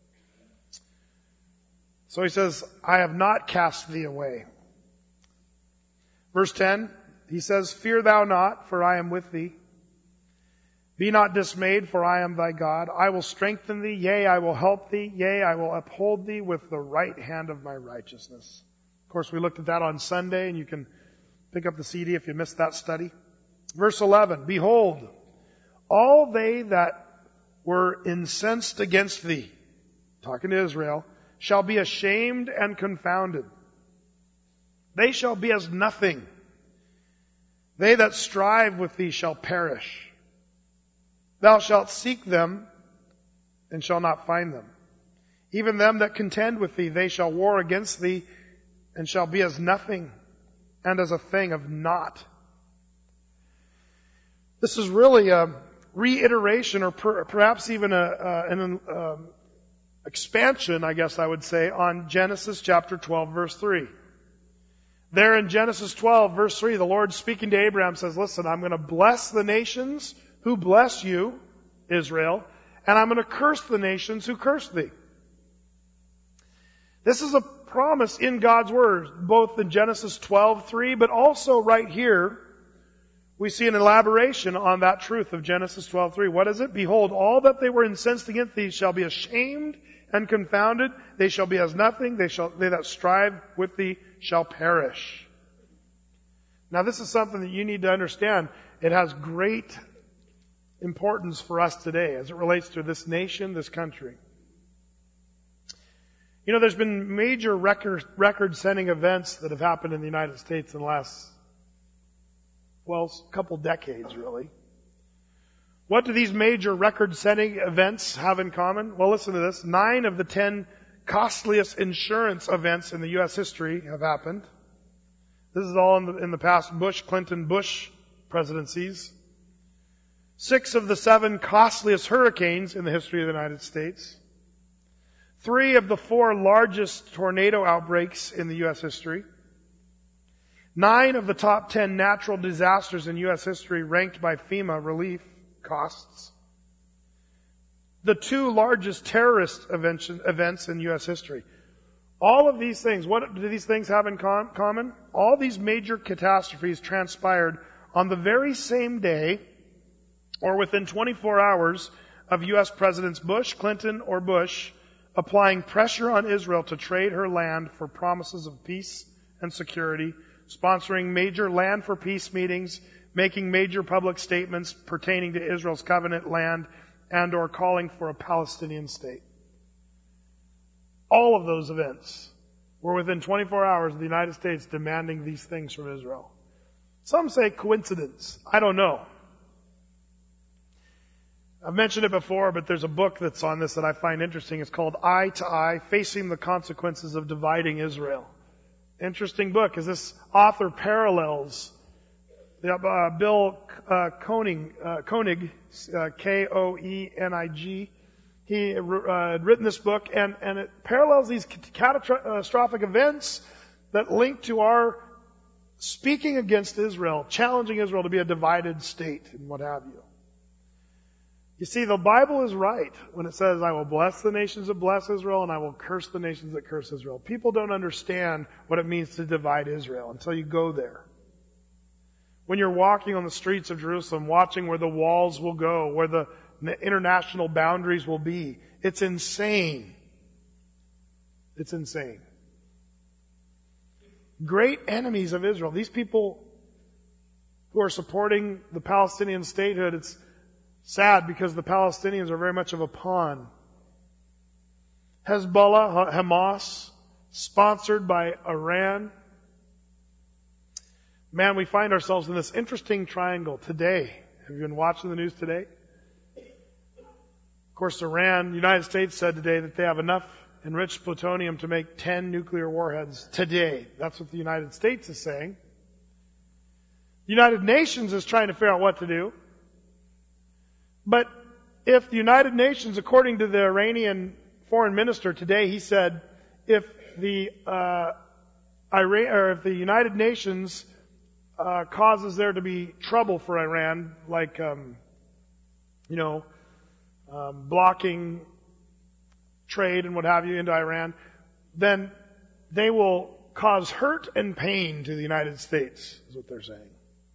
So he says, I have not cast thee away. Verse ten, he says, fear thou not, for I am with thee. Be not dismayed, for I am thy God. I will strengthen thee, yea, I will help thee, yea, I will uphold thee with the right hand of my righteousness. Of course, we looked at that on Sunday, and you can pick up the C D if you missed that study. Verse eleven, behold, all they that were incensed against thee, talking to Israel, shall be ashamed and confounded. They shall be as nothing. They that strive with thee shall perish. Thou shalt seek them and shall not find them. Even them that contend with thee, they shall war against thee and shall be as nothing and as a thing of naught. This is really a reiteration or per, perhaps even a, a, an um, expansion, I guess I would say, on Genesis chapter twelve, verse three. There in Genesis twelve, verse three, the Lord speaking to Abraham says, listen, I'm going to bless the nations who bless you, Israel, and I'm going to curse the nations who curse thee. This is a promise in God's Word, both in Genesis twelve three, but also right here, we see an elaboration on that truth of Genesis twelve three. What is it? Behold, all that they were incensed against thee shall be ashamed and confounded. They shall be as nothing. They shall, they that strive with thee shall perish. Now this is something that you need to understand. It has great importance for us today as it relates to this nation, this country. You know, there's been major record, record-setting events that have happened in the United States in the last, well, couple decades, really. What do these major record-setting events have in common? Well, listen to this. Nine of the ten costliest insurance events in the U S history have happened. This is all in the, in the past Bush, Clinton, Bush presidencies. Six of the seven costliest hurricanes in the history of the United States. Three of the four largest tornado outbreaks in the U S history. Nine of the top ten natural disasters in U S history ranked by FEMA relief costs. The two largest terrorist events in U S history. All of these things, what do these things have in com- common? All these major catastrophes transpired on the very same day or within twenty-four hours of U S Presidents Bush, Clinton, or Bush applying pressure on Israel to trade her land for promises of peace and security, sponsoring major land for peace meetings, making major public statements pertaining to Israel's covenant land, and or calling for a Palestinian state. All of those events We're within twenty-four hours of the United States demanding these things from Israel. Some say coincidence. I don't know. I've mentioned it before, but there's a book that's on this that I find interesting. It's called Eye to Eye, Facing the Consequences of Dividing Israel. Interesting book, as this author parallels uh, Bill uh, Koenig, uh, Koenig uh, K O E N I G. He uh, had written this book, and, and it parallels these catastrophic events that link to our speaking against Israel, challenging Israel to be a divided state and what have you. You see, the Bible is right when it says, I will bless the nations that bless Israel and I will curse the nations that curse Israel. People don't understand what it means to divide Israel until you go there. When you're walking on the streets of Jerusalem, watching where the walls will go, where the international boundaries will be, it's insane. It's insane. Great enemies of Israel. These people who are supporting the Palestinian statehood, it's sad because the Palestinians are very much of a pawn. Hezbollah, Hamas, sponsored by Iran. Man, we find ourselves in this interesting triangle today. Have you been watching the news today? Of course, Iran, the United States said today that they have enough enriched plutonium to make ten nuclear warheads today. That's what the United States is saying. The United Nations is trying to figure out what to do. But if the United Nations, according to the Iranian foreign minister today, he said, if the uh, Iran, or if the United Nations uh, causes there to be trouble for Iran, like um, you know, um, blocking trade and what have you into Iran, then they will cause hurt and pain to the United States, is what they're saying.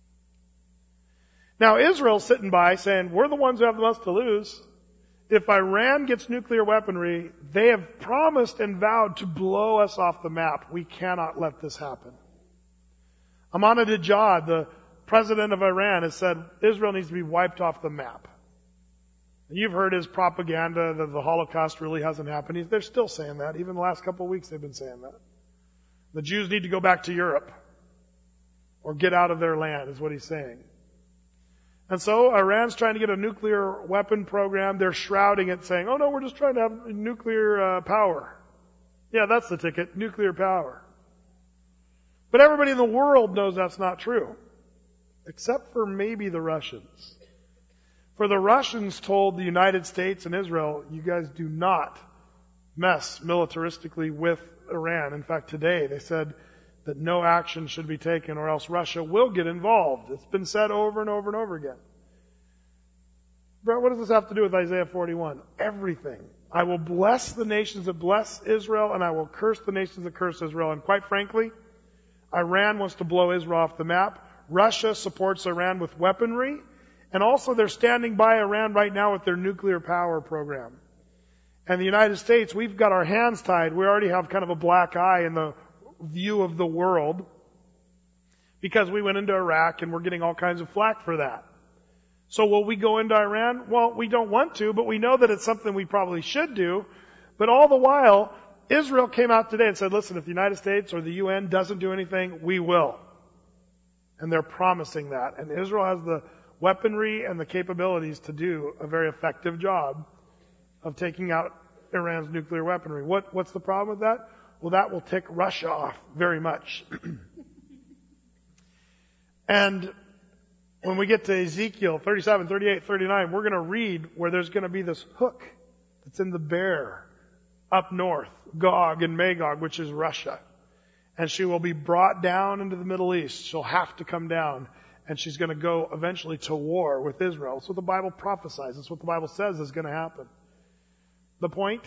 Now, Israel's sitting by saying, we're the ones who have the most to lose. If Iran gets nuclear weaponry, they have promised and vowed to blow us off the map. We cannot let this happen. Ahmadinejad, the president of Iran, has said Israel needs to be wiped off the map. And you've heard his propaganda that the Holocaust really hasn't happened. They're still saying that. Even the last couple of weeks they've been saying that. The Jews need to go back to Europe or get out of their land, is what he's saying. And so Iran's trying to get a nuclear weapon program. They're shrouding it, saying, oh no, we're just trying to have nuclear uh, power. Yeah, that's the ticket, nuclear power. But everybody in the world knows that's not true, except for maybe the Russians. For the Russians told the United States and Israel, you guys do not mess militaristically with Iran. In fact, today they said that no action should be taken or else Russia will get involved. It's been said over and over and over again. Brett, what does this have to do with Isaiah forty-one? Everything. I will bless the nations that bless Israel, and I will curse the nations that curse Israel. And quite frankly, Iran wants to blow Israel off the map. Russia supports Iran with weaponry. And also they're standing by Iran right now with their nuclear power program. And the United States, we've got our hands tied. We already have kind of a black eye in the view of the world because we went into Iraq and we're getting all kinds of flack for that. So will we go into Iran? Well, we don't want to, but we know that it's something we probably should do. But all the while, Israel came out today and said, listen, if the United States or the U N doesn't do anything, we will. And they're promising that. And Israel has the weaponry and the capabilities to do a very effective job of taking out Iran's nuclear weaponry. What, what's the problem with that? Well, that will tick Russia off very much. And when we get to Ezekiel thirty-seven, thirty-eight, thirty-nine, we're going to read where there's going to be this hook that's in the bear up north, Gog and Magog, which is Russia. And she will be brought down into the Middle East. She'll have to come down. And she's going to go eventually to war with Israel. That's what the Bible prophesies. That's what the Bible says is going to happen. The point?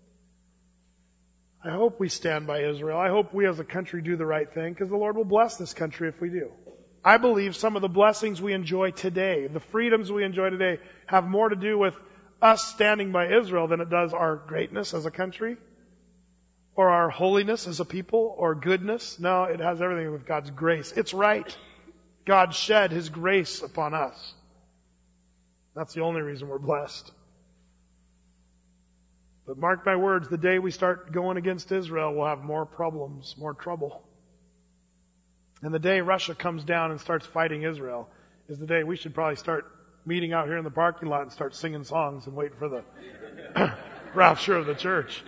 I hope we stand by Israel. I hope we as a country do the right thing, because the Lord will bless this country if we do. I believe some of the blessings we enjoy today, the freedoms we enjoy today, have more to do with us standing by Israel than it does our greatness as a country, or our holiness as a people, or goodness. No, it has everything with God's grace. It's right. God shed His grace upon us. That's the only reason we're blessed. But mark my words, the day we start going against Israel, we'll have more problems, more trouble. And the day Russia comes down and starts fighting Israel is the day we should probably start meeting out here in the parking lot and start singing songs and wait for the rapture of the church.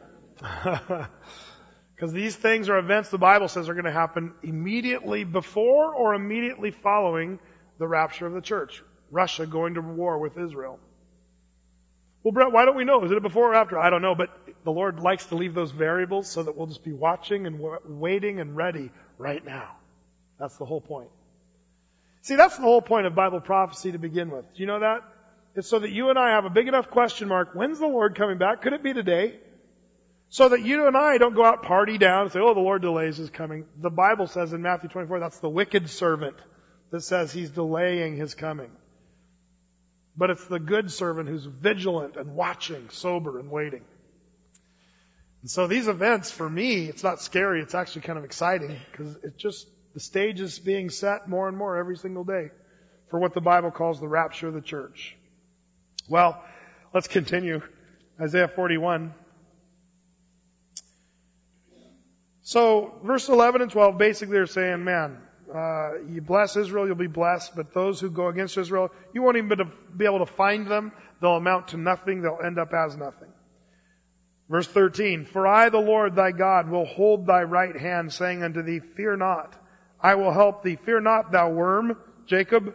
Because these things are events the Bible says are going to happen immediately before or immediately following the rapture of the church. Russia going to war with Israel. Well, Brett, why don't we know? Is it before or after? I don't know, but the Lord likes to leave those variables so that we'll just be watching and waiting and ready right now. That's the whole point. See, that's the whole point of Bible prophecy to begin with. Do you know that? It's so that you and I have a big enough question mark. When's the Lord coming back? Could it be today? So that you and I don't go out party down and say, oh, the Lord delays his coming. The Bible says in Matthew twenty-four, that's the wicked servant that says he's delaying his coming. But it's the good servant who's vigilant and watching, sober and waiting. And so these events, for me, it's not scary. It's actually kind of exciting because it's just the stage is being set more and more every single day for what the Bible calls the rapture of the church. Well, let's continue. Isaiah forty-one. So, verse eleven and twelve, basically they're saying, man, uh, you bless Israel, you'll be blessed, but those who go against Israel, you won't even be able to find them. They'll amount to nothing. They'll end up as nothing. Verse thirteen, for I, the Lord thy God, will hold thy right hand, saying unto thee, fear not. I will help thee. Fear not, thou worm, Jacob.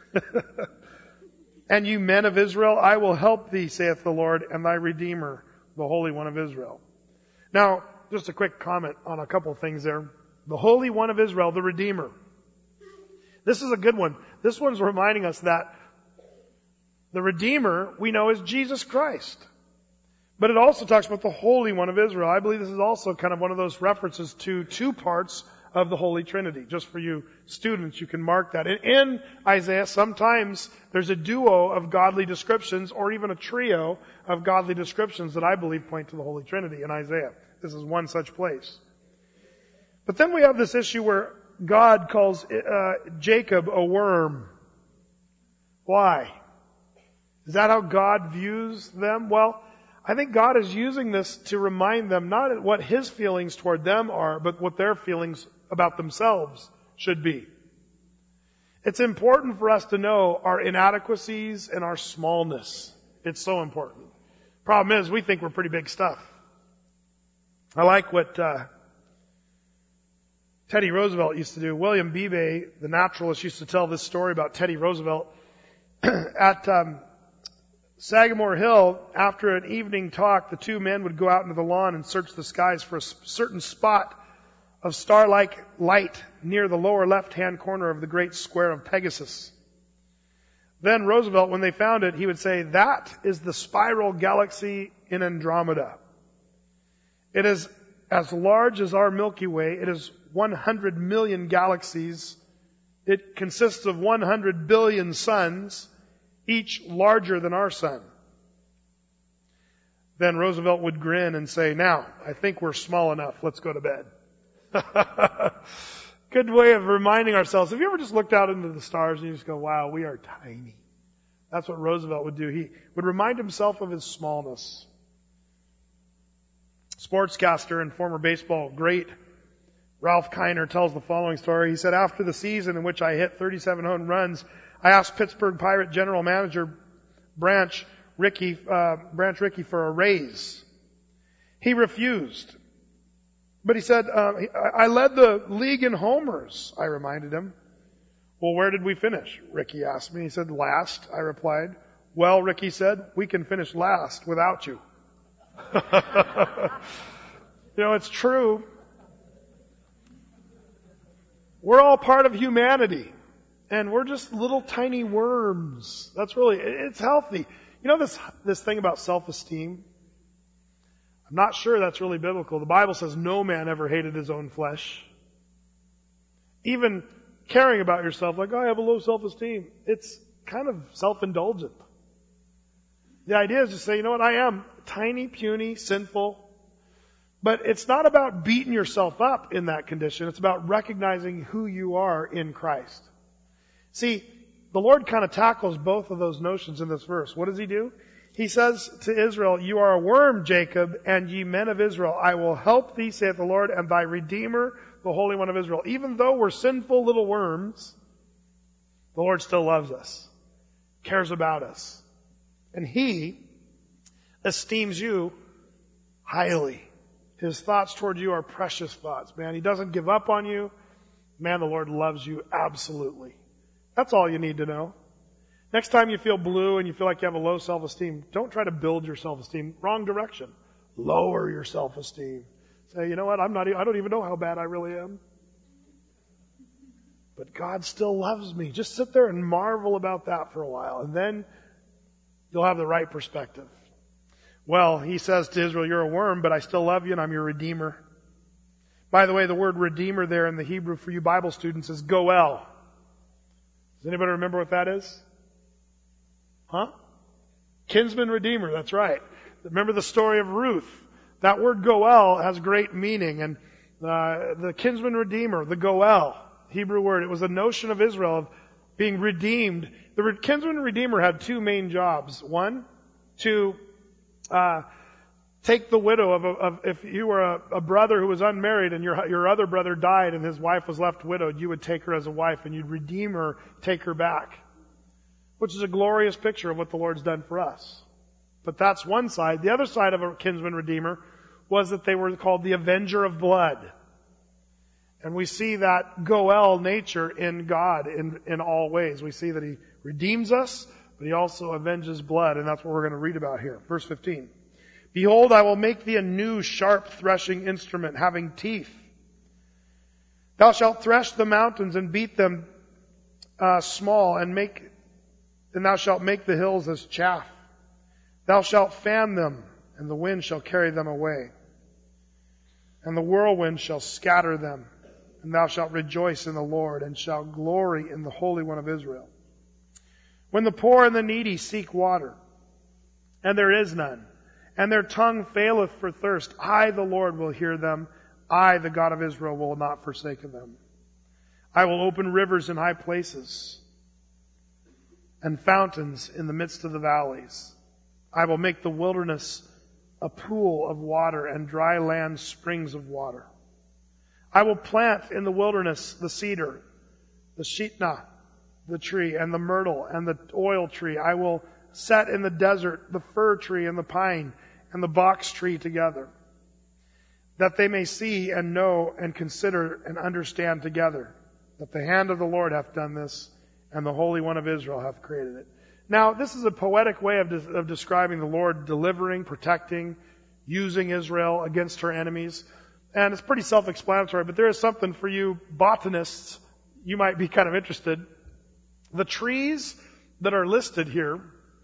And you men of Israel, I will help thee, saith the Lord, and thy Redeemer, the Holy One of Israel. Now, just a quick comment on a couple of things there. The Holy One of Israel, the Redeemer. This is a good one. This one's reminding us that the Redeemer, we know, is Jesus Christ. But it also talks about the Holy One of Israel. I believe this is also kind of one of those references to two parts of the Holy Trinity. Just for you students, you can mark that. In, in Isaiah, sometimes there's a duo of godly descriptions or even a trio of godly descriptions that I believe point to the Holy Trinity in Isaiah. This is one such place. But then we have this issue where God calls uh, Jacob a worm. Why? Is that how God views them? Well, I think God is using this to remind them not what His feelings toward them are, but what their feelings about themselves should be. It's important for us to know our inadequacies and our smallness. It's so important. Problem is, we think we're pretty big stuff. I like what uh, Teddy Roosevelt used to do. William Beebe, the naturalist, used to tell this story about Teddy Roosevelt. At um, Sagamore Hill, after an evening talk, the two men would go out into the lawn and search the skies for a certain spot of star-like light near the lower left-hand corner of the great square of Pegasus. Then Roosevelt, when they found it, he would say, that is the spiral galaxy in Andromeda. It is as large as our Milky Way. It is one hundred million galaxies. It consists of one hundred billion suns, each larger than our sun. Then Roosevelt would grin and say, now, I think we're small enough. Let's go to bed. Good way of reminding ourselves. Have you ever just looked out into the stars and you just go, wow, we are tiny? That's what Roosevelt would do. He would remind himself of his smallness. Sportscaster and former baseball great Ralph Kiner tells the following story. He said, after the season in which I hit thirty-seven home runs, I asked Pittsburgh Pirate general manager Branch Rickey, uh, Branch Rickey for a raise. He refused. But he said, uh, I led the league in homers, I reminded him. Well, where did we finish? Rickey asked me. He said, last, I replied. Well, Rickey said, we can finish last without you. You know, it's true. We're all part of humanity. And we're just little tiny worms. That's really, it's healthy. You know this, this thing about self-esteem? I'm not sure that's really biblical. The Bible says no man ever hated his own flesh. Even caring about yourself, like, oh, I have a low self-esteem. It's kind of self-indulgent. The idea is to say, you know what, I am tiny, puny, sinful. But it's not about beating yourself up in that condition. It's about recognizing who you are in Christ. See, the Lord kind of tackles both of those notions in this verse. What does He do? He says to Israel, you are a worm, Jacob, and ye men of Israel. I will help thee, saith the Lord, and thy Redeemer, the Holy One of Israel. Even though we're sinful little worms, the Lord still loves us, cares about us. And He esteems you highly. His thoughts toward you are precious thoughts, man. He doesn't give up on you. Man, the Lord loves you absolutely. That's all you need to know. Next time you feel blue and you feel like you have a low self-esteem, don't try to build your self-esteem. Wrong direction. Lower your self-esteem. Say, you know what? I'm not, I don't even know how bad I really am. But God still loves me. Just sit there and marvel about that for a while, and then you'll have the right perspective. Well, He says to Israel, you're a worm, but I still love you and I'm your Redeemer. By the way, the word Redeemer there in the Hebrew for you Bible students is Goel. Does anybody remember what that is? Huh? Kinsman Redeemer, that's right. Remember the story of Ruth. That word Goel has great meaning. And uh, the kinsman redeemer, the Goel, Hebrew word, it was a notion of Israel of being redeemed. The re- kinsman redeemer had two main jobs. One, to uh, take the widow of, a, of if you were a, a brother who was unmarried and your your other brother died and his wife was left widowed, you would take her as a wife and you'd redeem her, take her back. Which is a glorious picture of what the Lord's done for us. But that's one side. The other side of a kinsman redeemer was that they were called the avenger of blood. And we see that Goel nature in God in, in all ways. We see that He redeems us, but He also avenges blood, and that's what we're going to read about here. Verse fifteen. Behold, I will make thee a new sharp threshing instrument, having teeth. Thou shalt thresh the mountains and beat them uh, small, and make And thou shalt make the hills as chaff. Thou shalt fan them, and the wind shall carry them away. And the whirlwind shall scatter them. And thou shalt rejoice in the Lord, and shalt glory in the Holy One of Israel. When the poor and the needy seek water, and there is none, and their tongue faileth for thirst, I, the Lord, will hear them. I, the God of Israel, will not forsake them. I will open rivers in high places, and fountains in the midst of the valleys. I will make the wilderness a pool of water, and dry land springs of water. I will plant in the wilderness the cedar, the shitna, the tree, and the myrtle, and the oil tree. I will set in the desert the fir tree and the pine, and the box tree together, that they may see and know and consider and understand together that the hand of the Lord hath done this, and the Holy One of Israel hath created it. Now, this is a poetic way of, de- of describing the Lord delivering, protecting, using Israel against her enemies. And it's pretty self-explanatory, but there is something for you botanists. You might be kind of interested. The trees that are listed here,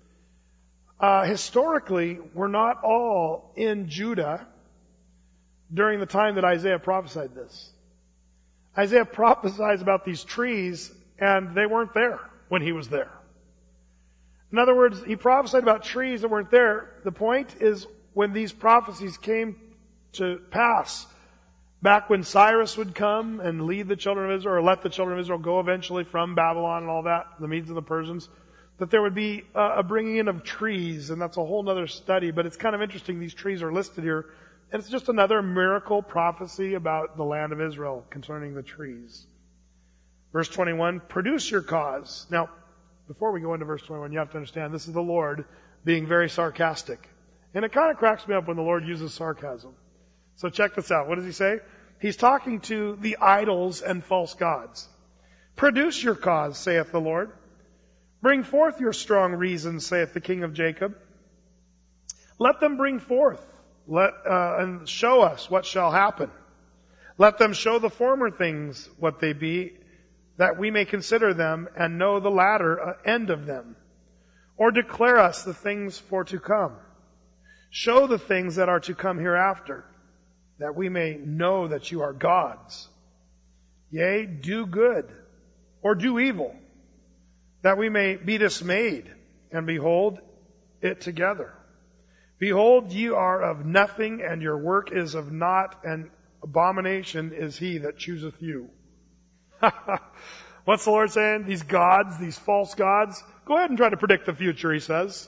uh, historically, were not all in Judah during the time that Isaiah prophesied this. Isaiah prophesies about these trees, and they weren't there when he was there. In other words, he prophesied about trees that weren't there. The point is, when these prophecies came to pass, back when Cyrus would come and lead the children of Israel, or let the children of Israel go eventually from Babylon and all that, the Medes and the Persians, that there would be a bringing in of trees, and that's a whole other study, but it's kind of interesting these trees are listed here, and it's just another miracle prophecy about the land of Israel concerning the trees. Verse twenty-one, produce your cause. Now, before we go into verse twenty-one, you have to understand this is the Lord being very sarcastic. And it kind of cracks me up when the Lord uses sarcasm. So check this out. What does he say? He's talking to the idols and false gods. Produce your cause, saith the Lord. Bring forth your strong reasons, saith the King of Jacob. Let them bring forth, let uh, and show us what shall happen. Let them show the former things what they be, that we may consider them and know the latter end of them. Or declare us the things for to come. Show the things that are to come hereafter, that we may know that you are gods. Yea, do good, or do evil, that we may be dismayed, and behold it together. Behold, ye are of nothing, and your work is of naught, and abomination is he that chooseth you. What's the Lord saying? These gods, these false gods, go ahead and try to predict the future, he says.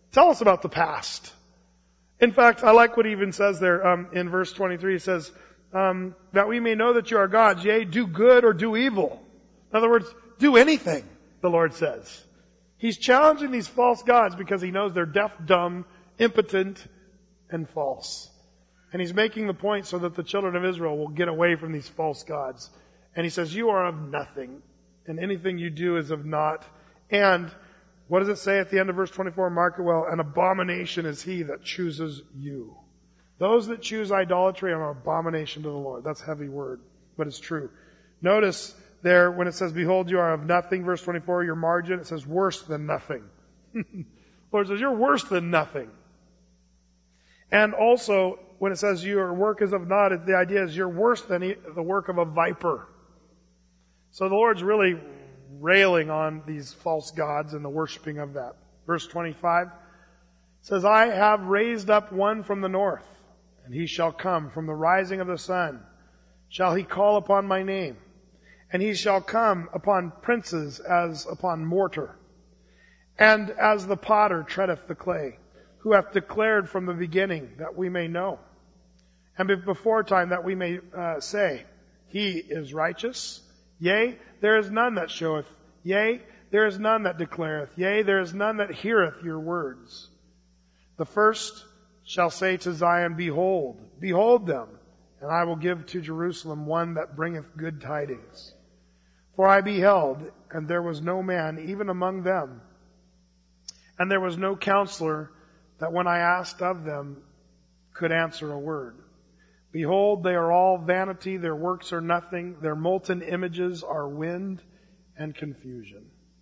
Tell us about the past. In fact, I like what he even says there um, in verse twenty-three. He says, um, that we may know that you are gods, yea, do good or do evil. In other words, do anything, the Lord says. He's challenging these false gods because he knows they're deaf, dumb, impotent, and false. And he's making the point so that the children of Israel will get away from these false gods. And he says, you are of nothing, and anything you do is of naught. And what does it say at the end of verse twenty-four? Mark it well. An abomination is he that chooses you. Those that choose idolatry are an abomination to the Lord. That's a heavy word, but it's true. Notice there when it says, behold, you are of nothing, verse twenty-four, your margin, it says worse than nothing. The Lord says, you're worse than nothing. And also, when it says your work is of naught, the idea is you're worse than the work of a viper. So the Lord's really railing on these false gods and the worshiping of that. Verse twenty-five says, I have raised up one from the north, and he shall come from the rising of the sun. Shall he call upon my name? And he shall come upon princes as upon mortar, and as the potter treadeth the clay, who hath declared from the beginning that we may know, and before time that we may uh, say, he is righteous. Yea, there is none that showeth. Yea, there is none that declareth. Yea, there is none that heareth your words. The first shall say to Zion, behold, behold them, and I will give to Jerusalem one that bringeth good tidings. For I beheld, and there was no man even among them, and there was no counselor that when I asked of them could answer a word. Behold, they are all vanity, their works are nothing, their molten images are wind and confusion.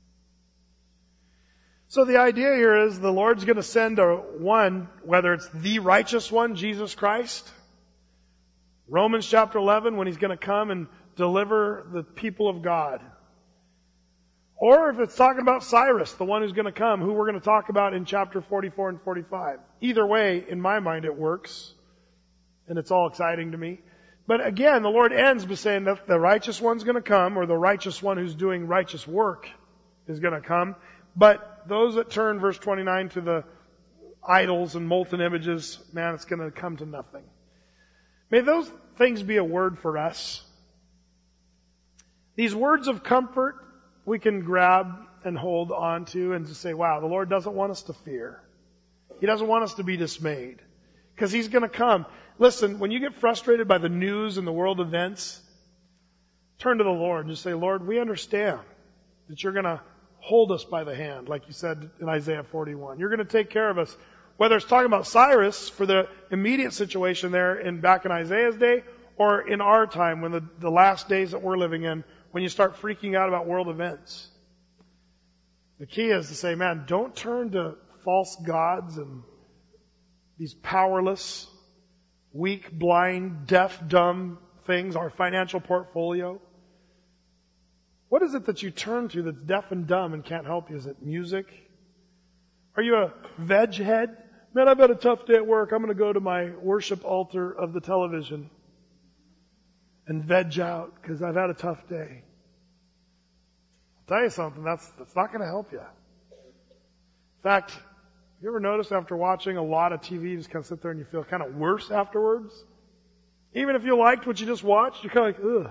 So the idea here is the Lord's going to send a one, whether it's the righteous one, Jesus Christ, Romans chapter eleven, when He's going to come and deliver the people of God. Or if it's talking about Cyrus, the one who's going to come, who we're going to talk about in chapter forty-four and forty-five. Either way, in my mind, it works. And it's all exciting to me. But again, the Lord ends by saying that the righteous one's going to come, or the righteous one who's doing righteous work is going to come. But those that turn, verse twenty-nine, to the idols and molten images, man, it's going to come to nothing. May those things be a word for us. These words of comfort we can grab and hold on to and just say, wow, the Lord doesn't want us to fear. He doesn't want us to be dismayed. Because He's going to come. Listen, when you get frustrated by the news and the world events, turn to the Lord and just say, Lord, we understand that you're going to hold us by the hand, like you said in Isaiah forty-one. You're going to take care of us. Whether it's talking about Cyrus for the immediate situation there in back in Isaiah's day, or in our time, when the, the last days that we're living in, when you start freaking out about world events. The key is to say, man, don't turn to false gods and these powerless, weak, blind, deaf, dumb things, our financial portfolio. What is it that you turn to that's deaf and dumb and can't help you? Is it music? Are you a veg head? Man, I've had a tough day at work. I'm going to go to my worship altar of the television and veg out because I've had a tough day. I'll tell you something, that's, that's not going to help you. In fact, you ever notice after watching a lot of T V, you just kind of sit there and you feel kind of worse afterwards? Even if you liked what you just watched, you're kind of like, ugh.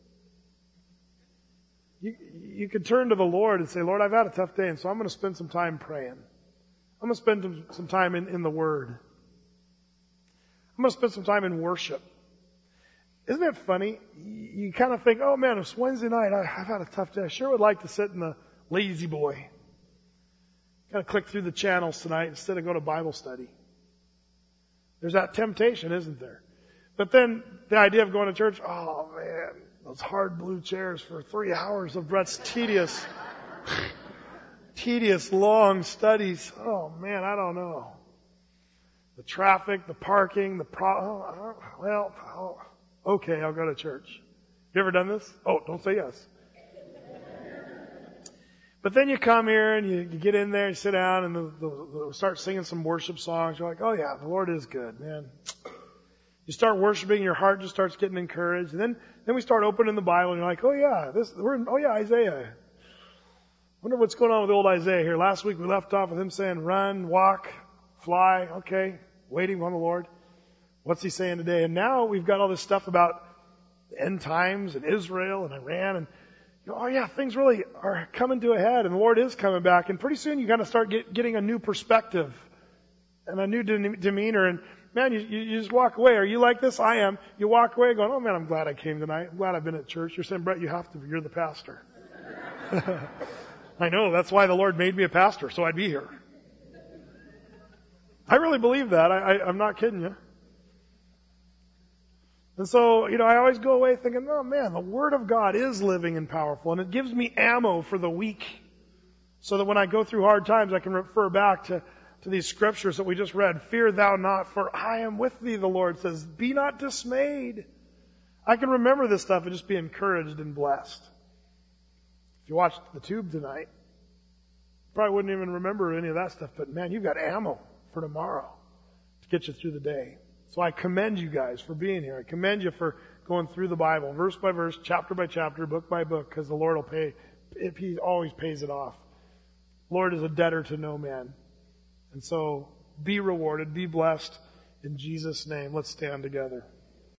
You, you could turn to the Lord and say, Lord, I've had a tough day, and so I'm going to spend some time praying. I'm going to spend some, some time in, in the Word. I'm going to spend some time in worship. Isn't it funny? You, you kind of think, oh man, it's Wednesday night. I, I've had a tough day. I sure would like to sit in the lazy boy. Kind of click through the channels tonight instead of go to Bible study. There's that temptation, isn't there? But then the idea of going to church, oh man, those hard blue chairs for three hours of Brett's tedious, tedious long studies. Oh man, I don't know. The traffic, the parking, the pro, oh, well, oh, okay, I'll go to church. You ever done this? Oh, don't say yes. But then you come here and you, you get in there and sit down and the, the, the, start singing some worship songs. You're like, oh yeah, the Lord is good, man. You start worshiping, your heart just starts getting encouraged. And then, then we start opening the Bible and you're like, oh yeah, this, we're in, oh yeah, Isaiah. Wonder what's going on with old Isaiah here. Last week we left off with him saying, run, walk, fly. Okay, waiting on the Lord. What's he saying today? And now we've got all this stuff about the end times and Israel and Iran. And, you know, oh yeah, things really are coming to a head and the Lord is coming back. And pretty soon you got to start get, getting a new perspective and a new de- demeanor. And man, you, you just walk away. Are you like this? I am. You walk away going, oh man, I'm glad I came tonight. I'm glad I've been at church. You're saying, Brett, you have to. You're the pastor. I know. That's why the Lord made me a pastor, so I'd be here. I really believe that. I, I, I'm not kidding you. And so, you know, I always go away thinking, oh man, the Word of God is living and powerful, and it gives me ammo for the week, so that when I go through hard times, I can refer back to, to these scriptures that we just read. Fear thou not, for I am with thee, the Lord says. Be not dismayed. I can remember this stuff and just be encouraged and blessed. If you watched the Tube tonight, you probably wouldn't even remember any of that stuff, but man, you've got ammo for tomorrow to get you through the day. So I commend you guys for being here. I commend you for going through the Bible, verse by verse, chapter by chapter, book by book, because the Lord will pay, if He always pays it off. Lord is a debtor to no man. And so be rewarded, be blessed in Jesus' name. Let's stand together.